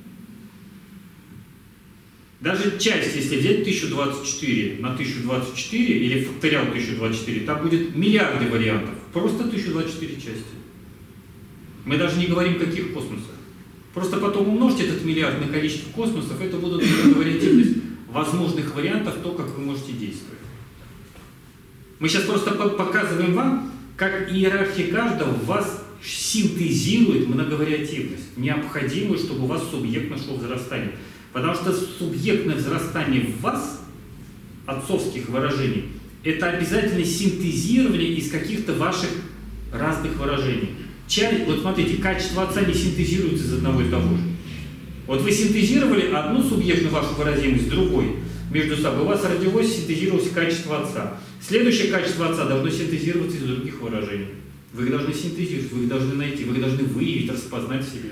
Даже часть, если взять тысячу двадцать четыре на тысячу двадцать четыре или факториал тысяча двадцать четыре, там будет миллиарды вариантов. Просто тысяча двадцать четыре части. Мы даже не говорим, каких космосах. Просто потом умножьте этот миллиард на количество космосов, это будут вариативность возможных вариантов, то, как вы можете действовать. Мы сейчас просто показываем вам, как иерархия каждого в вас синтезирует многовариативность, необходимую, чтобы у вас субъект нашел взрастание. Потому что субъектное взрастание в вас, отцовских выражений, это обязательно синтезирование из каких-то ваших разных выражений. Часть, вот смотрите, качество отца не синтезируется из одного и того же. Вот вы синтезировали одну субъектную вашу выразимость с другой между собой. У вас родилось, синтезировалось качество отца. Следующее качество отца должно синтезироваться из других выражений. Вы их должны синтезировать, вы их должны найти, вы их должны выявить, распознать в себе.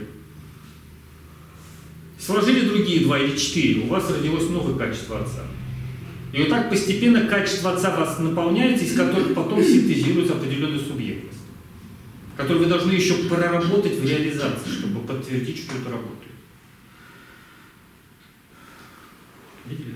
Сложили другие два или четыре, у вас родилось новое качество отца. И вот так постепенно качество отца вас наполняется, из которых потом синтезируется определенная субъектность, которую вы должны еще проработать в реализации, чтобы подтвердить, что это работает. Видели?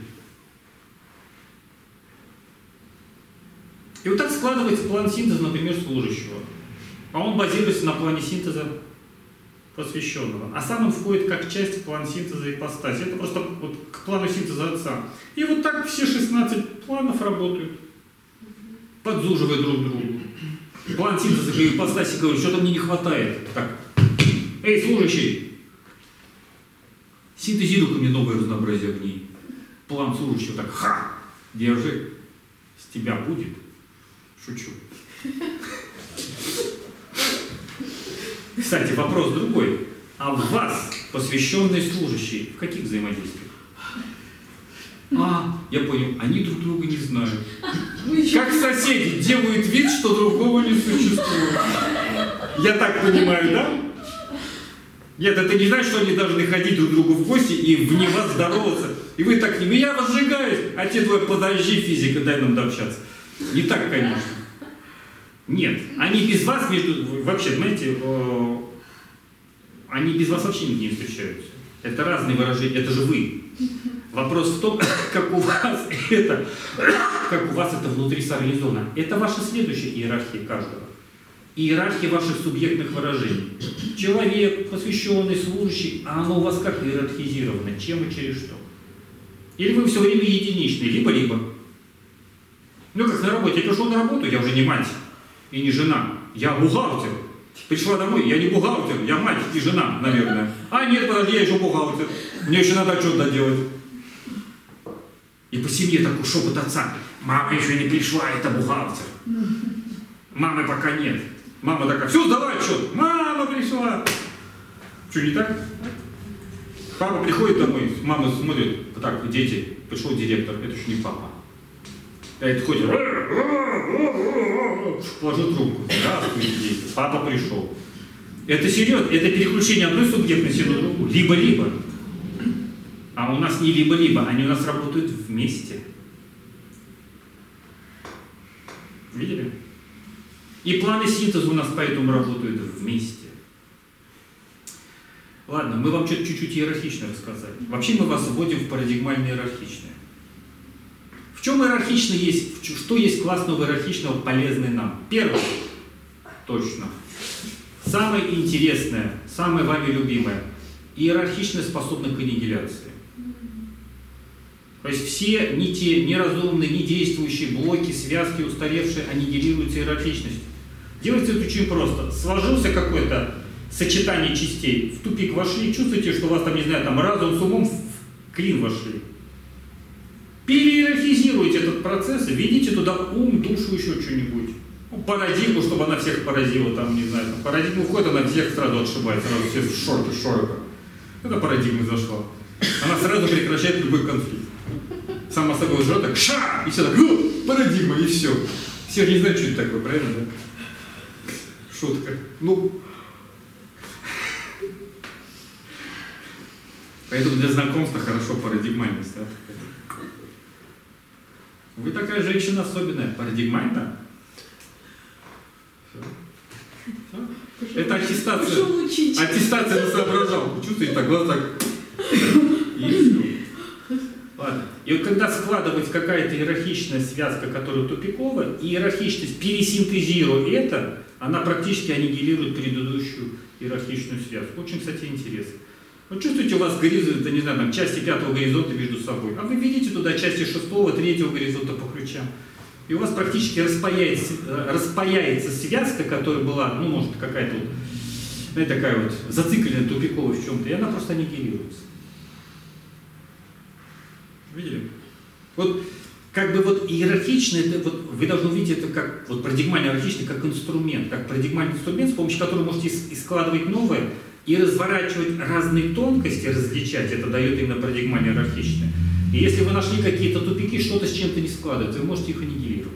И вот так складывается план синтеза, например, служащего. А он базируется на плане синтеза посвященного. А сам он входит как часть в план синтеза ипостаси. Это просто вот к плану синтеза отца. И вот так все шестнадцать планов работают, подзуживая друг другу. План синтеза к ипостаси говорит, что-то мне не хватает. Так, эй, служащий, синтезируй-ка мне новое разнообразие огней. План служащего так, ха, держи, с тебя будет. Шучу. Кстати, вопрос другой. А в вас, посвященные служащие, в каких взаимодействиях? А, я понял, они друг друга не знают. Как соседи делают вид, что другого не существует. Я так понимаю, да? Нет, это не значит, что они должны ходить друг к другу в гости и вне вас здороваться. И вы так к ним, я возжигаюсь, а те двое, подожди, физика, дай нам дообщаться. Не так, конечно. Нет, они без вас, между, вообще, знаете, э, они без вас вообще нигде не встречаются. Это разные выражения, это же вы. Вопрос в том, как у вас это, как у вас это внутри соорганизовано. Это ваша следующая иерархия каждого. Иерархия ваших субъектных выражений. Человек, посвященный, служащий, а оно у вас как иерархизировано, чем и через что? Или вы все время единичный, либо-либо. Ну, как на работе. Я пришел на работу, я уже не мать и не жена. Я бухгалтер. Пришла домой, я не бухгалтер, я мать и жена, наверное. А нет, подожди, я еще бухгалтер. Мне еще надо что-то доделать. И по семье такой шепот отца. Мама еще не пришла, это бухгалтер. Мамы пока нет. Мама такая, все, сдавай отчет. Мама пришла. Что, не так? Папа приходит домой, мама смотрит, так, дети, пришел директор, это еще не папа. Это ходит, положу трубку. Здравствуйте, дети, папа пришел. Это серьезно, это переключение одной субъектности на другую. Либо-либо. А у нас не либо-либо, они у нас работают вместе. Видели? И планы синтеза у нас поэтому работают вместе. Ладно, мы вам что-то чуть-чуть иерархично рассказали. Вообще мы вас вводим в парадигмально иерархичное. В чем иерархично есть, что есть классного иерархичного, полезное нам? Первое, точно. Самое интересное, самое вами любимое. Иерархичное способно к аннигиляции. То есть все не те неразумные, не действующие блоки, связки, устаревшие, аннигилируются иерархичностью. Делается это очень просто. Сложился какое-то сочетание частей, в тупик вошли, чувствуете, что у вас там, не знаю, там разум с умом в клин вошли. Переиерархизируйте этот процесс, введите туда ум, душу, еще что-нибудь. Ну, парадигму, чтобы она всех поразила, там, не знаю, там, парадигму входит, она всех сразу отшибает, сразу все в шорты, шорты. Это парадигма зашла. Она сразу прекращает любой конфликт. Сама собой жжет, так ша! И все так, парадигма, и все. Все не знают, что это такое, правильно, да? Шутка. Ну. Поэтому для знакомства хорошо парадигмальность, да? Вы такая женщина особенная, парадигмальна. Это аттестация. Аттестация на соображалку. Чувствуете, так глаз так. И все. Ладно. И вот когда складывается какая-то иерархичная связка, которая тупиковая, и иерархичность, пересинтезируя это, она практически аннигилирует предыдущую иерархичную связку. Очень, кстати, интересно. Вот чувствуете, у вас горизонт, не знаю, там, части пятого горизонта между собой, а вы видите туда части шестого, третьего горизонта по ключам. И у вас практически распаяется, распаяется связка, которая была, ну, может, какая-то вот, знаете, такая вот зацикленная, тупиковая в чем-то, и она просто аннигилируется. Видели? Вот как бы вот иерархично, это вот вы должны увидеть это как вот парадигмально иерархичный, как инструмент, как парадигмальный инструмент, с помощью которого можете и складывать новое, и разворачивать разные тонкости, различать, это дает именно парадигмально иерархичное. И если вы нашли какие-то тупики, что-то с чем-то не складывается, вы можете их аннигилировать.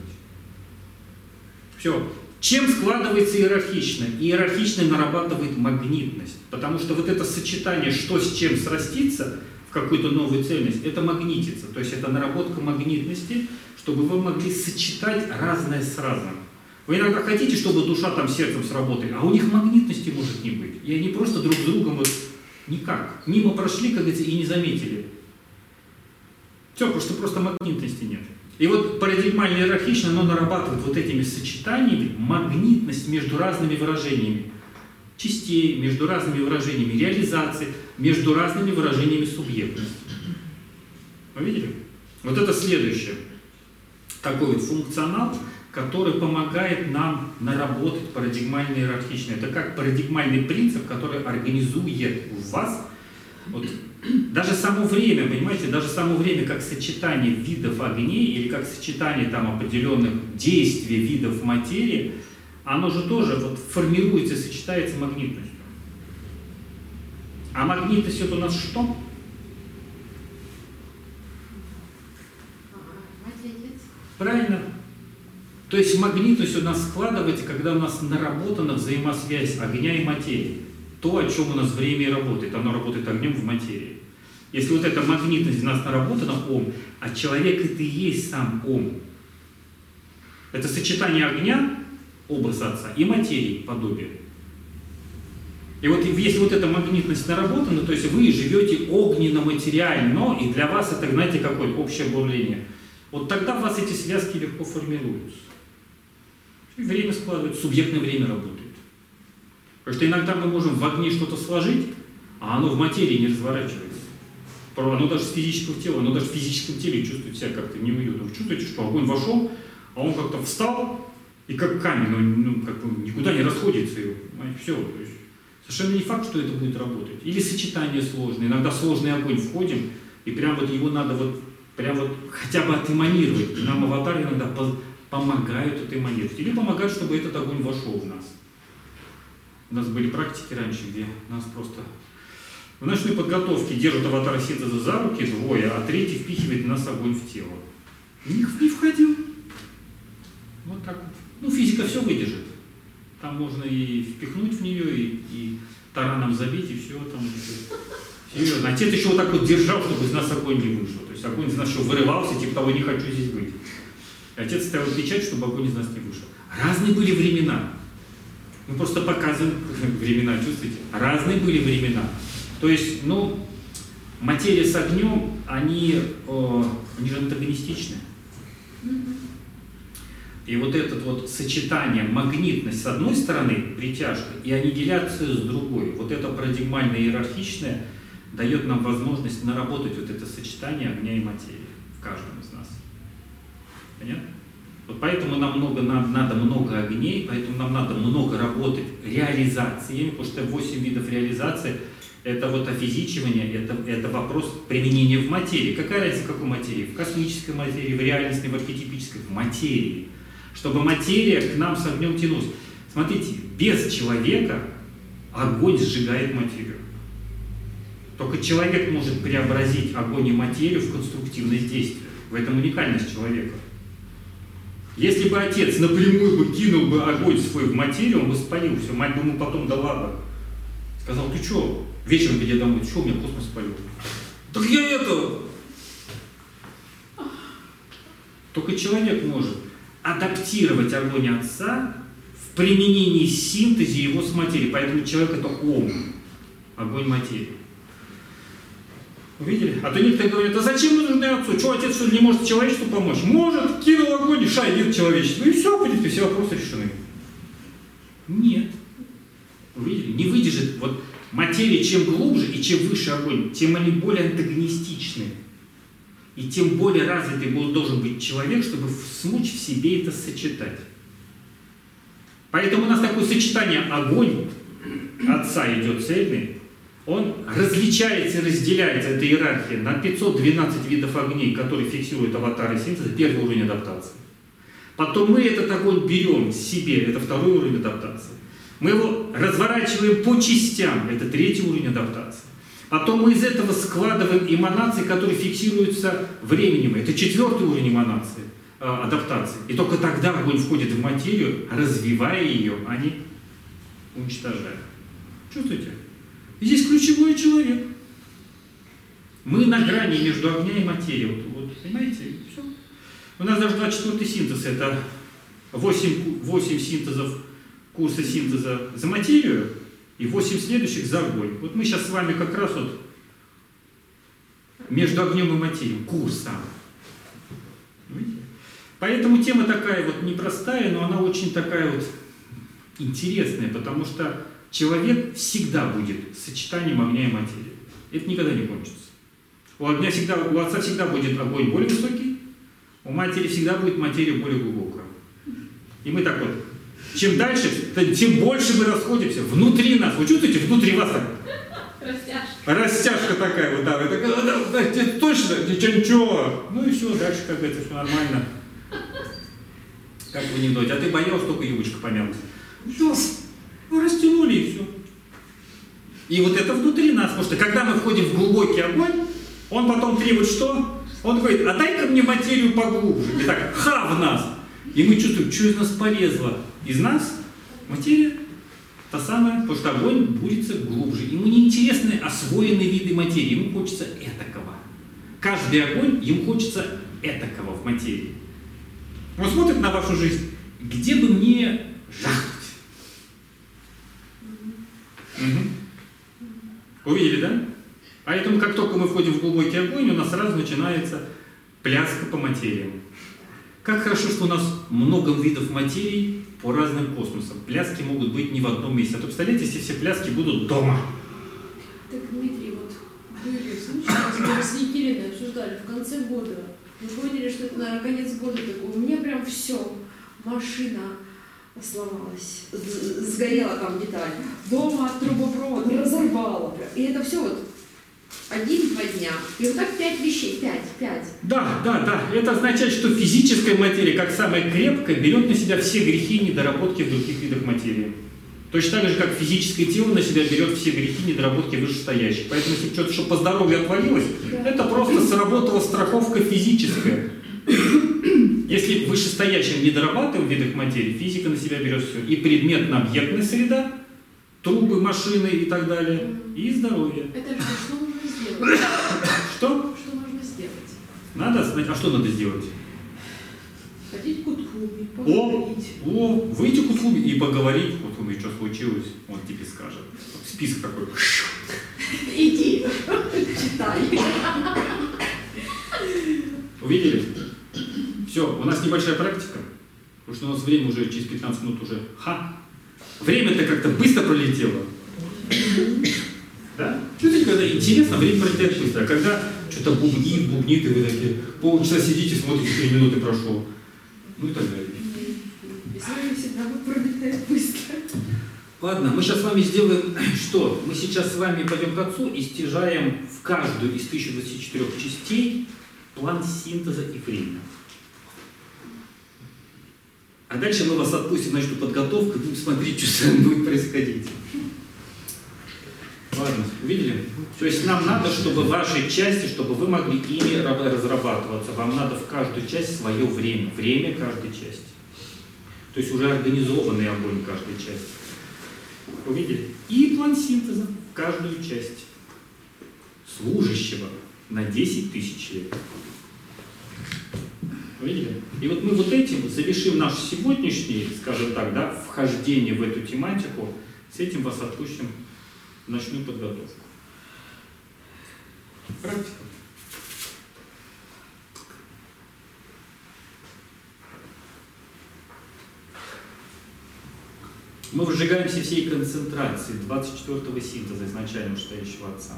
Все. Чем складывается иерархично? Иерархично нарабатывает магнитность, потому что вот это сочетание, что с чем срастится в какую-то новую цельность, это магнитится, то есть это наработка магнитности, чтобы вы могли сочетать разное с разным. Вы иногда хотите, чтобы душа там сердцем сработали, а у них магнитности может не быть. И они просто друг с другом вот никак. Мимо прошли, как говорится, и не заметили. Все, потому что просто магнитности нет. И вот парадигмально иерархично оно нарабатывает вот этими сочетаниями магнитность между разными выражениями частей, между разными выражениями реализации, между разными выражениями субъектности. Вы видели? Вот это следующее. Такой вот функционал, который помогает нам наработать парадигмально иерархично. Это как парадигмальный принцип, который организует в вас вот, даже само время, понимаете, даже само время как сочетание видов огней или как сочетание там определенных действий видов материи, оно же тоже вот формируется и сочетается магнитностью. А магнитность это у нас что? Правильно. То есть магнитность у нас складывается, когда у нас наработана взаимосвязь огня и материи. То, о чем у нас время и работает. Оно работает огнем в материи. Если вот эта магнитность у нас наработана, ом, а человек это и есть сам ом. Это сочетание огня, образ Отца, и материи, подобие. И вот если вот эта магнитность наработана, то есть вы живете огненно-материально, и для вас это, знаете, какое-то общее бурление. Вот тогда у вас эти связки легко формируются. И время складывается, субъектное время работает. Потому что иногда мы можем в огне что-то сложить, а оно в материи не разворачивается. Оно даже с физического тела, оно даже в физическом теле чувствует себя как-то неуютно. Вы чувствуете, что огонь вошел, а он как-то встал, и как камень, он ну, как бы никуда не расходится. И, все. То есть, совершенно не факт, что это будет работать. Или сочетание сложное. Иногда сложный огонь входим, и прям вот его надо вот, прям вот хотя бы отэманировать. И нам аватары иногда по помогают отэманировать. Или помогают, чтобы этот огонь вошел в нас. У нас были практики раньше, где нас просто в ночной подготовке держат аватара синтеза за руки двое, а третий впихивает нас огонь в тело. Не, не входил. Вот так вот. Ну, физика все выдержит. Там можно и впихнуть в нее, и, и тараном забить, и все там. Серьезно. Отец еще вот так вот держал, чтобы из нас огонь не вышел. То есть огонь из нас еще вырывался, типа того, не хочу здесь быть. И отец ставил печать, чтобы огонь из нас не вышел. Разные были времена. Мы просто показываем времена, чувствуете? Разные были времена. То есть, ну, материя с огнем, они, э, они же антагонистичны. И вот это вот сочетание, магнитность с одной стороны, притяжка, и аннигиляция с другой, вот это парадигмальное иерархичное дает нам возможность наработать вот это сочетание огня и материи в каждом из нас. Понятно? Вот поэтому нам много, нам надо много огней, поэтому нам надо много работать реализациями, потому что восемь видов реализации – это вот офизичивание, это, это вопрос применения в материи. Какая разница, в какой материи? В космической материи, в реальности, в архетипической, в материи. Чтобы материя к нам с огнем тянулась. Смотрите, без человека огонь сжигает материю. Только человек может преобразить огонь и материю в конструктивность действия. В этом уникальность человека. Если бы отец напрямую бы кинул бы огонь свой в материю, он бы спалил все. Мать бы ему потом дала бы. Сказал, ты что? Вечером придя домой, ты что у меня космос спалил? Так я это... Только человек может адаптировать огонь отца в применении синтезе его с материей. Поэтому человек это ом, огонь материи. Увидели? А то некоторые говорят, а зачем мы нужны отцу? Что, отец что ли не может человечеству помочь? Может, кинул огонь, и шайдет человечество. И все, в принципе, все вопросы решены. Нет. Увидели? Не выдержит. Вот материя чем глубже и чем выше огонь, тем они более антагонистичны. И тем более развитый должен быть человек, чтобы смочь в себе это сочетать. Поэтому у нас такое сочетание огонь отца идет цельный, он различается и разделяется, эта иерархия, на пятьсот двенадцать видов огней, которые фиксируют аватары синтеза, первый уровень адаптации. Потом мы этот огонь берем себе, это второй уровень адаптации. Мы его разворачиваем по частям, это третий уровень адаптации. Потом мы из этого складываем эманации, которые фиксируются временем. Это четвертый уровень эманации, э, адаптации. И только тогда огонь входит в материю, развивая ее, а не уничтожая. Чувствуете? И здесь ключевой человек. Мы на грани между огня и материей. Вот, вот, понимаете? Все. У нас даже двадцать четвёртый синтез. Это восемь, восемь синтезов курса синтеза за материю. И восемь следующих за огонь. Вот мы сейчас с вами как раз вот между огнем и материей. Курс сам. Видите? Поэтому тема такая вот непростая, но она очень такая вот интересная, потому что человек всегда будет сочетанием огня и материи. Это никогда не кончится. У огня всегда, у отца всегда будет огонь более высокий, у матери всегда будет материя более глубокая. И мы так вот. Чем дальше, тем больше мы расходимся внутри нас. Вы чувствуете, внутри вас так? Растяжка. Растяжка такая вот, да. Вы так, да, да, да, точно, ничего, ничего. Ну и все, дальше, как говорится, все нормально. Как в анекдоте. А ты боялась, только юбочка помялась. Все, мы растянули и все. И вот это внутри нас. Потому что когда мы входим в глубокий огонь, он потом требует что? Он говорит, а дай-ка мне материю поглубже. И так, ха, в нас. И мы чувствуем, что из нас полезло. Из нас материя та самая, потому что огонь бурится глубже. Ему неинтересны освоенные виды материи, ему хочется этакого. Каждый огонь, ему хочется этакого в материи. Он смотрит на вашу жизнь, где бы мне жахнуть? Угу. Увидели, да? Поэтому, как только мы входим в глубокий огонь, у нас сразу начинается пляска по материям. Как хорошо, что у нас много видов материй по разным космосам. Пляски могут быть не в одном месте. А то, представляете, если все пляски будут дома. Так, Дмитрий, вот были случаи, когда с Екатериной обсуждали в конце года. Мы поняли, что это, наверное, конец года такой. У меня прям все. Машина сломалась, сгорела там деталь. Дома трубопровод разорвала. И это все вот один-два дня. И вот так пять вещей. Пять, пять. Да, да, да. Это означает, что физическая материя, как самая крепкая, берет на себя все грехи и недоработки в других видах материи. Точно так же, как физическое тело на себя берет все грехи и недоработки вышестоящих. Поэтому, если что-то что по здоровью отвалилось, да. Это просто сработала страховка физическая. Если вышестоящим не дорабатываем в видах материи, физика на себя берет все. И предметно-объектная среда, трубы, машины и так далее, и здоровье. Это же что нужно сделать? Что? Что нужно сделать? Надо знать, а что надо сделать? Ходить к Кутхуме, О, поговорить. о, выйти к Кутхуме и поговорить. Кутхуме, что случилось, он тебе скажет. Список такой. Иди, читай. Увидели? Все, у нас небольшая практика, потому что у нас время уже через пятнадцать минут уже. Ха! Время-то как-то быстро пролетело. Да? Чувствуете, когда интересно, время пролетает быстро. А когда что-то бубнит, бубнит, и вы такие полчаса сидите, смотрите, три минуты прошло. Ну и так далее. Время всегда пролетает быстро. Ладно, мы сейчас с вами сделаем что? Мы сейчас с вами пойдем к отцу и стяжаем в каждую из тысячи двадцати четырёх частей план синтеза и времени. А дальше мы вас отпустим на эту подготовку и будем смотреть, что с вами будет происходить. Ладно, увидели? То есть нам надо, чтобы ваши части, чтобы вы могли ими разрабатываться, вам надо в каждую часть свое время, время каждой части. То есть уже организованный огонь каждой части. Увидели? И план синтеза в каждую часть служащего на десять тысяч лет. Увидели? И вот мы вот этим завершим наш сегодняшний, скажем так, да, вхождение в эту тематику, с этим вас отпустим в ночную подготовку. Практика. Мы выжигаемся всей концентрации двадцать четвёртого синтеза изначально вышестоящего Отца.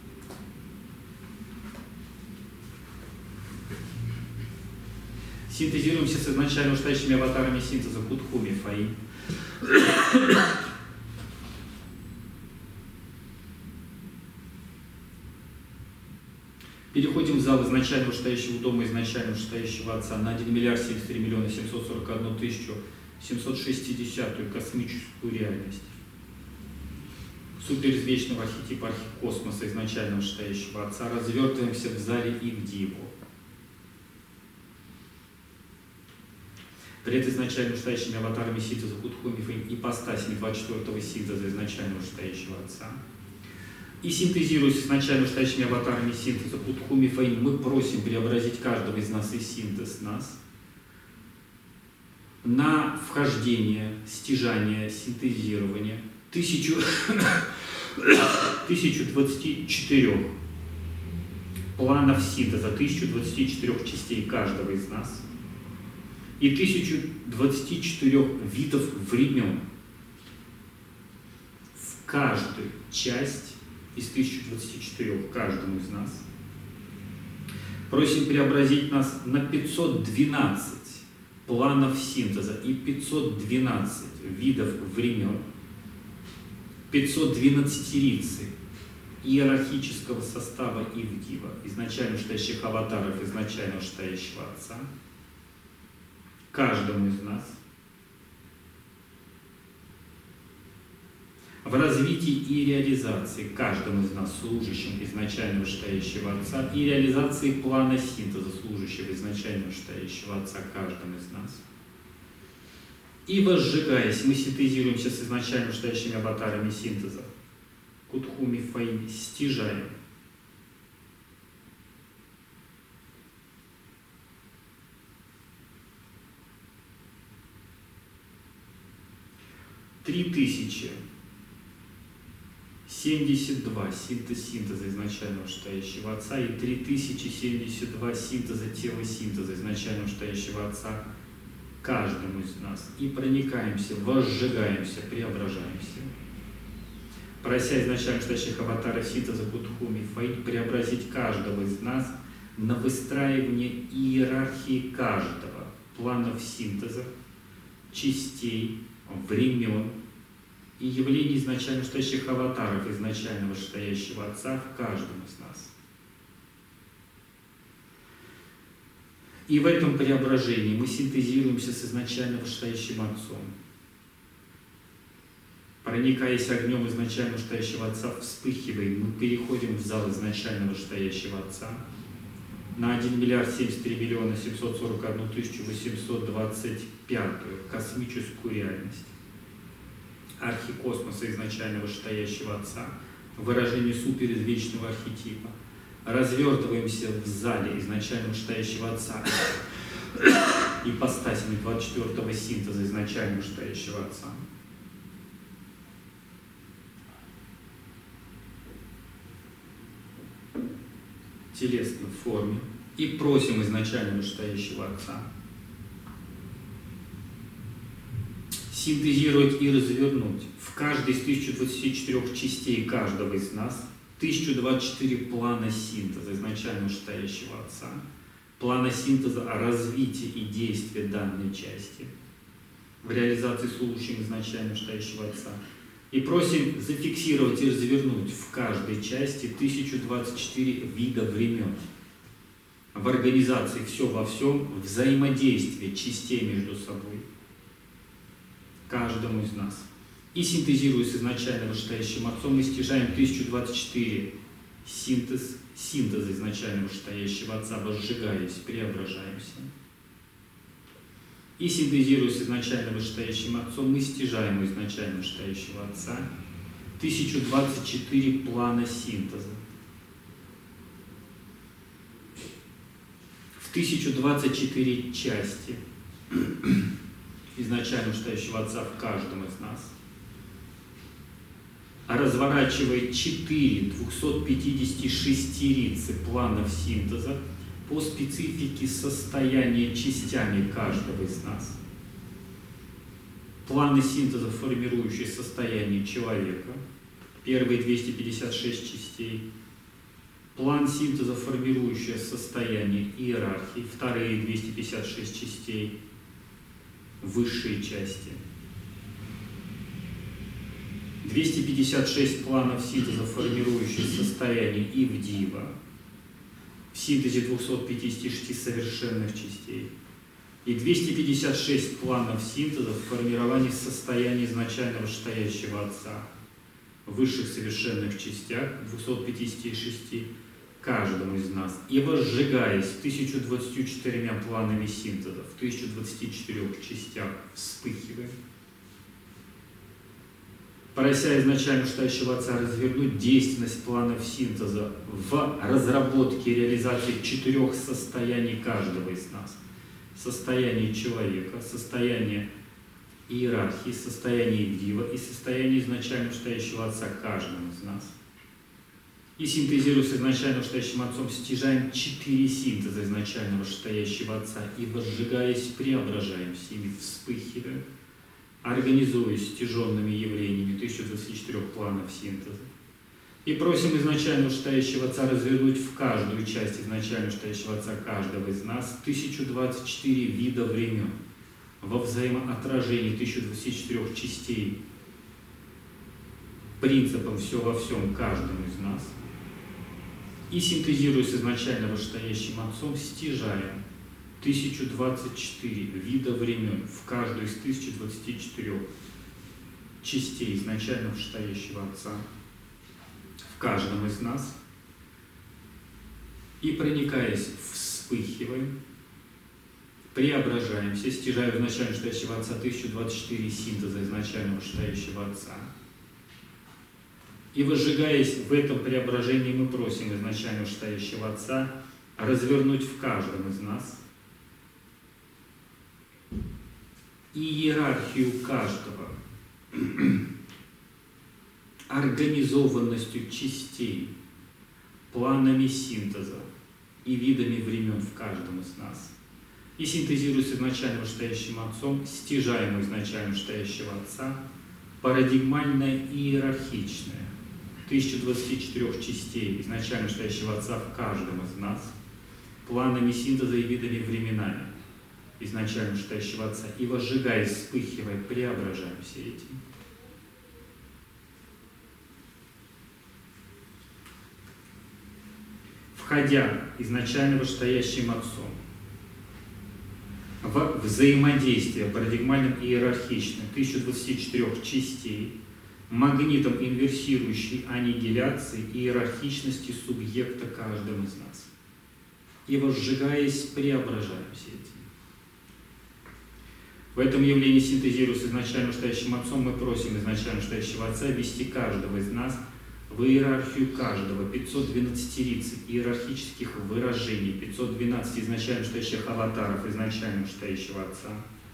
Синтезируемся с изначально вышестоящими аватарами синтеза Кутхуме Фаи. Переходим в зал изначально вышестоящего дома, изначально вышестоящего Отца на один миллиард семьдесят три миллиона семьсот сорок одну тысячу семьсот шестидесятую космическую реальность. Суперизвечного архетипа архикосмоса изначально вышестоящего Отца. Развертываемся в зале Ивдиву. Пред изначально вышестоящими аватарами синтеза Кутхуме и ипостасями двадцать четвёртого синтеза изначально вышестоящего Отца. И синтезируясь с изначально вышестоящими аватарами синтеза Кутхуме Фаин, мы просим преобразить каждого из нас и синтез нас на вхождение, стяжание, синтезирование тысячу, тысячу двадцати четырёх планов синтеза, тысячу двадцати четырёх частей каждого из нас и тысячу двадцати четырёх видов времен в каждую часть из тысячи двадцати четырёх каждому из нас. Просим преобразить нас на пятьсот двенадцать планов синтеза и пятьсот двенадцать видов времен, пятьсот двенадцатерицы иерархического состава Ивдива, изначально вышестоящих аватаров, изначально вышестоящего Отца, каждому из нас, в развитии и реализации каждому из нас, служащим изначально вышестоящего Отца, и реализации плана синтеза служащего изначально вышестоящего Отца каждому из нас. И возжигаясь, мы синтезируемся с изначально вышестоящими аватарами синтеза Кутхуме Фаин, стяжаем три тысячи семьдесят два синтез синтеза изначально вышестоящего Отца и три тысячи семьдесят два синтеза тела синтеза изначально вышестоящего Отца каждому из нас. И проникаемся, возжигаемся, преображаемся. Прося изначально вышестоящих аватаров синтеза Кутхуме Фаин преобразить каждого из нас на выстраивание иерархии каждого планов синтеза, частей, времен и явлений изначально вышестоящих аватаров изначально вышестоящего Отца в каждом из нас. И в этом преображении мы синтезируемся с изначально вышестоящим Отцом. Проникаясь огнем изначально вышестоящего Отца, вспыхиваем, мы переходим в зал изначально вышестоящего Отца. на один миллиард семьдесят три миллиона семьсот сорок одну тысячу восемьсот двадцать пятую космическую реальность, архикосмоса изначально вышестоящего Отца, выражение суперизвечного архетипа, развертываемся в зале изначально вышестоящего Отца, ипостасями двадцать четвёртого синтеза изначально вышестоящего Отца. Телесной форме и просим изначально вышестоящего Отца синтезировать и развернуть в каждой из тысячи двадцати четырёх частей каждого из нас тысяча двадцать четыре плана синтеза изначально вышестоящего Отца, плана синтеза развития и действия данной части в реализации служащим изначально вышестоящего Отца. И просим зафиксировать и развернуть в каждой части тысяча двадцать четыре вида времен. В организации все во всем, взаимодействие частей между собой, каждому из нас. И синтезируя с изначально вышестоящим Отцом, мы стяжаем тысяча двадцать четыре синтез, синтеза изначально вышестоящего Отца, возжигаясь, преображаемся. И синтезируя с изначально вышестоящим Отцом, мы стяжаем у изначально вышестоящего Отца тысяча двадцать четыре плана синтеза. В тысяча двадцать четыре части изначально вышестоящего Отца в каждом из нас, разворачивая четыре двухсот пятидесяти шестерицы планов синтеза по специфике состояния частями каждого из нас. Планы синтеза, формирующие состояние человека, первые двести пятьдесят шесть частей. План синтеза, формирующий состояние иерархии, вторые двести пятьдесят шесть частей, высшие части. двести пятьдесят шесть планов синтеза, формирующих состояние Ивдива, в синтезе двухсот пятидесяти шести совершенных частей. И двести пятьдесят шесть планов синтеза в формировании состояния изначально вышестоящего Отца, в высших совершенных частях, двухсот пятидесяти шести, каждому из нас. И возжигаясь тысяча двадцатью четырьмя планами синтеза, в тысяча двадцати четырёх частях вспыхиваем, прося изначально вышестоящего Отца развернуть действенность планов синтеза в разработке и реализации четырех состояний каждого из нас. Состояние человека, состояние иерархии, состояние Ивдива и состояние изначально вышестоящего Отца каждому из нас. И синтезируя с изначально вышестоящим Отцом, стяжаем четыре синтеза изначально вышестоящего Отца и, возжигаясь, преображаемся ими, вспыхиваем, организуясь стяженными явлениями тысяча двадцати четырёх планов синтеза. И просим изначально вышестоящего Отца развернуть в каждую часть изначально вышестоящего Отца каждого из нас тысяча двадцать четыре вида времен во взаимоотражении тысяча двадцати четырёх частей принципом «все во всем» каждому из нас. И синтезируя с изначально вышестоящим Отцом, стяжаем тысяча двадцать четыре вида времен в каждую из тысячи двадцати четырёх частей изначально вышестоящего Отца в каждом из нас. И, проникаясь, вспыхиваем, преображаемся, стяжая изначально вышестоящего Отца тысяча двадцать четыре синтеза изначально вышестоящего Отца. И, возжигаясь в этом преображении, мы просим изначально вышестоящего Отца развернуть в каждом из нас иерархию каждого, организованностью частей, планами синтеза и видами времен в каждом из нас. И синтезируя с изначально вышестоящим Отцом, стяжаем изначально вышестоящего Отца парадигмальное и иерархичное тысяча двадцати четырёх частей изначально вышестоящего Отца в каждом из нас, планами синтеза и видами временами изначально вышестоящего Отца, и, возжигаясь, вспыхивая, преображаемся этим. Входя изначально вышестоящим Отцом в взаимодействие парадигмальным и иерархичным тысяча двадцати четырёх частей, магнитом инверсирующей аннигиляции и иерархичности субъекта каждым из нас. и, возжигаясь, преображаемся этим. В этом явлении, синтезируя с изначально стоящим Отцом, мы просим изначально стоящего Отца ввести каждого из нас в иерархию каждого пятьсот двенадцатерицых иерархических выражений, пятьсот двенадцать изначально стоящих аватаров изначально стоящего Отца.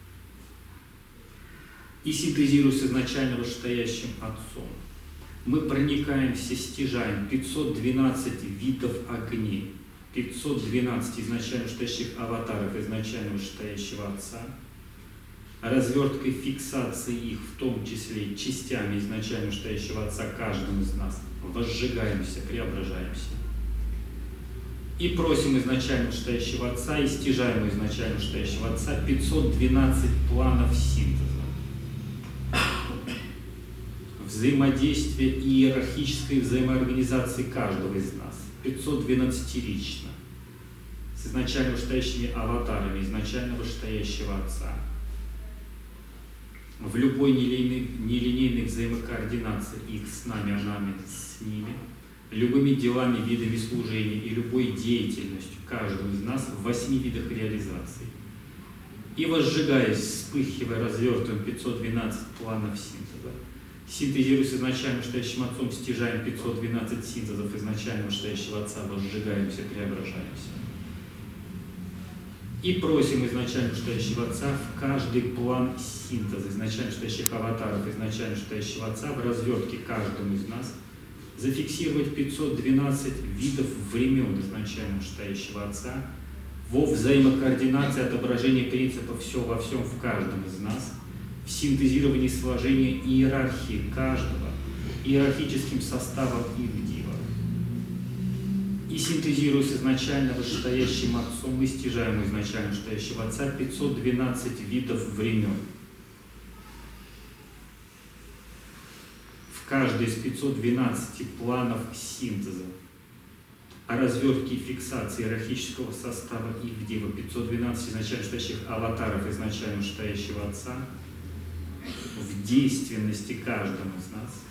И синтезируя с изначально вышестоящим Отцом, мы проникаемся, стяжаем пятьсот двенадцать видов огней, пятьсот двенадцать изначально стоящих аватаров изначально вышестоящего Отца, разверткой фиксации их, в том числе частями изначально стоящего Отца, каждым из нас, возжигаемся, преображаемся. И просим изначально стоящего Отца и стяжаем изначально стоящего Отца пятьсот двенадцать планов синтеза, взаимодействия и иерархической взаимоорганизации каждого из нас, пятьсот двенадцатерично, с изначально вышестоящими аватарами изначально вышестоящего Отца, в любой нелинейной, нелинейной взаимокоординации их с нами, а нами с ними, любыми делами, видами служения и любой деятельностью каждого из нас в восьми видах реализации. И возжигаясь, вспыхивая, развертываем пятьсот двенадцать планов синтеза, синтезируя с изначально стоящим Отцом, стяжаем пятьсот двенадцать синтезов изначально стоящего Отца, возжигаемся, преображаемся. И просим изначально стоящего Отца в каждый план синтеза изначально стоящих аватаров изначально стоящего Отца в развертке каждому из нас зафиксировать пятьсот двенадцать видов времен изначально стоящего Отца во взаимокоординации отображения принципа «все во всем» в каждом из нас, в синтезировании сложения иерархии каждого, иерархическим составом их дива. И синтезируя с изначально вышестоящим Отцом, мы стяжаем изначально вышестоящего Отца пятьсот двенадцать видов времен. В каждый из пятисот двенадцати планов синтеза, о развертке и фиксации иерархического состава их дива, пятьсот двенадцать изначально вышестоящих аватаров изначально вышестоящего Отца, в действенности каждого из нас.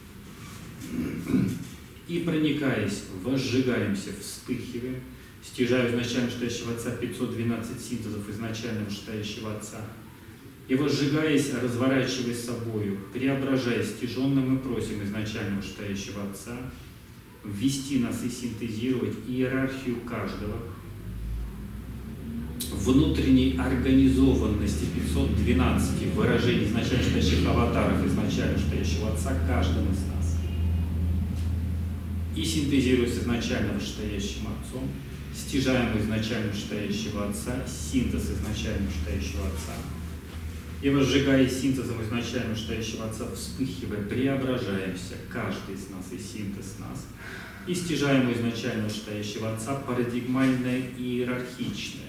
И проникаясь, возжигаемся, вспыхиваем, стяжая изначально вышестоящего Отца пятьсот двенадцать синтезов изначально вышестоящего Отца. И возжигаясь, разворачивая собою, преображая стяженно, мы просим изначально вышестоящего Отца ввести нас и синтезировать иерархию каждого, внутренней организованности пятьсот двенадцати выражений изначально вышестоящих аватаров изначально вышестоящего Отца каждым из нас. И синтезируя с изначально вышестоящим Отцом, стяжаем изначально вышестоящего Отца, синтез изначально вышестоящего Отца, и возжигая синтезом изначально вышестоящего Отца, вспыхивая, преображаемся, каждый из нас и синтез нас, и стяжаем изначально вышестоящего Отца парадигмальное и иерархичное,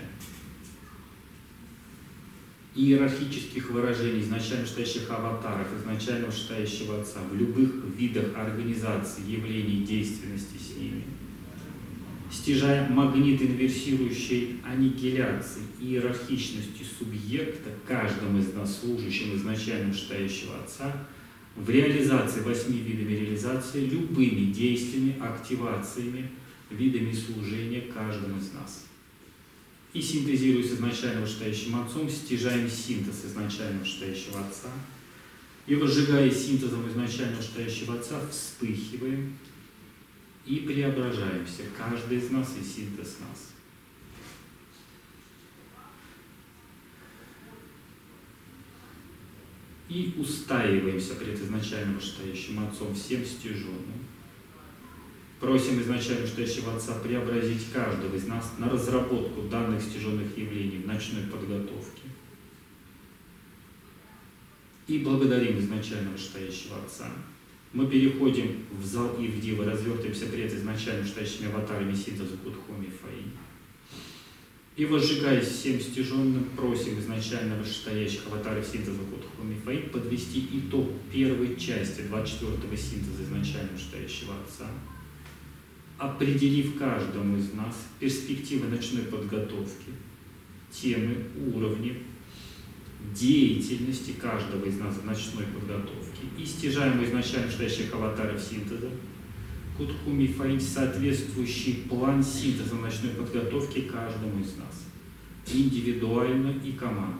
иерархических выражений изначально вышестоящих аватаров изначально вышестоящего Отца в любых видах организации, явлений, действенности с ними, стяжая магнит инверсирующей аннигиляции и иерархичности субъекта каждым из нас служащим изначально вышестоящего Отца в реализации восьми видами реализации любыми действиями, активациями, видами служения каждым из нас. И синтезируя с изначально вышестоящим Отцом, стяжаем синтез изначально вышестоящего Отца, и возжигая синтезом изначально вышестоящего Отца, вспыхиваем и преображаемся, каждый из нас и синтез нас. И устаиваемся пред изначально вышестоящим Отцом всем стяженным. Просим изначально вышестоящего Отца преобразить каждого из нас на разработку данных стяженных явлений в ночной подготовке. И благодарим изначально вышестоящего Отца. Мы переходим в зал Ивдива, развертываемся пред изначально вышестоящими аватарами синтеза Кудхоми Фаи. И возжигаясь всем стяженным, просим изначально вышестоящих аватаров синтеза Кудхоми Фаи подвести итог первой части двадцать четвёртого синтеза изначально вышестоящего Отца, определив каждому из нас перспективы ночной подготовки, темы, уровни, деятельности каждого из нас в ночной подготовке и стяжаем изначально вышестоящих аватаров синтеза Куткуми Фаить соответствующий план синтеза ночной подготовки каждому из нас, индивидуально и командно.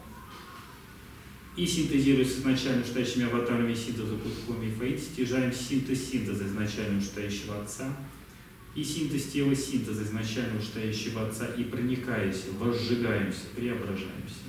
И синтезируясь с изначально вышестоящими аватарами синтеза Куткуми и Фаить, стяжаем синтез синтеза изначально вышестоящего Отца и синтез тела синтеза изначально вышестоящего Отца и проникаясь, возжигаемся, преображаемся.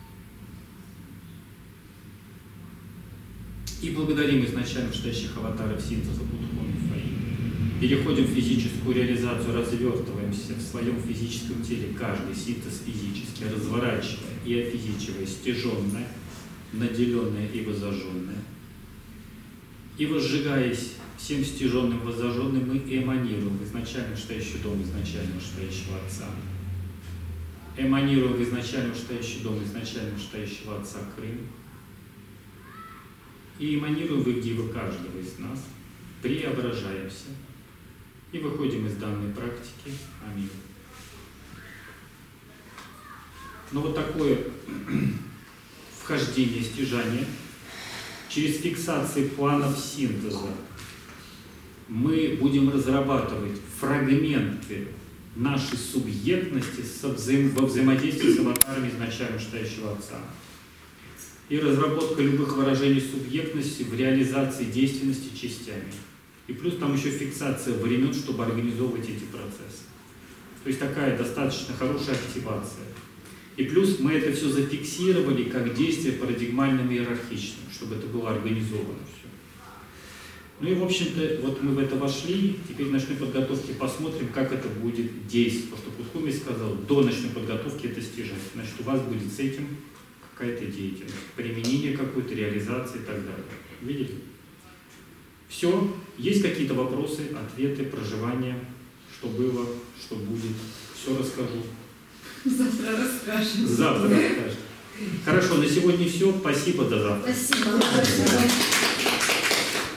И благодарим изначально вышестоящих аватаров синтеза Куткуми и Фаить. Переходим в физическую реализацию, развертываемся в своем физическом теле, каждый синтез физически, разворачивая и офизичивая стяженное, наделенное и возожженное. И возжигаясь всем стяженным, возожженным, мы эманируем в изначально вышестоящий дом изначально вышестоящего Отца. Эманируем в изначально вышестоящий дом изначально вышестоящего Отца Крым. И эманируем в Ивдивы каждого из нас, преображаемся и выходим из данной практики. Аминь. Но вот такое вхождение, стяжание, через фиксации планов синтеза мы будем разрабатывать фрагменты нашей субъектности со взаим... во взаимодействии с аватарами изначально вышестоящего Отца. И разработка любых выражений субъектности в реализации действенности частями. И плюс там еще фиксация времен, чтобы организовывать эти процессы. То есть такая достаточно хорошая активация. И плюс мы это все зафиксировали как действие парадигмальным и иерархичным, чтобы это было организовано все. Ну и в общем-то, вот мы в это вошли, теперь в ночной подготовке посмотрим, как это будет действовать. Потому что Куткуми сказал, до ночной подготовки это стяжать. Значит, у вас будет с этим какая-то деятельность, применение какой-то, реализации и так далее. Видели? Все. Есть какие-то вопросы, ответы, проживания, что было, что будет. Все расскажу. Завтра расскажем. Завтра расскажем. Хорошо, на сегодня все. Спасибо, до завтра. Спасибо.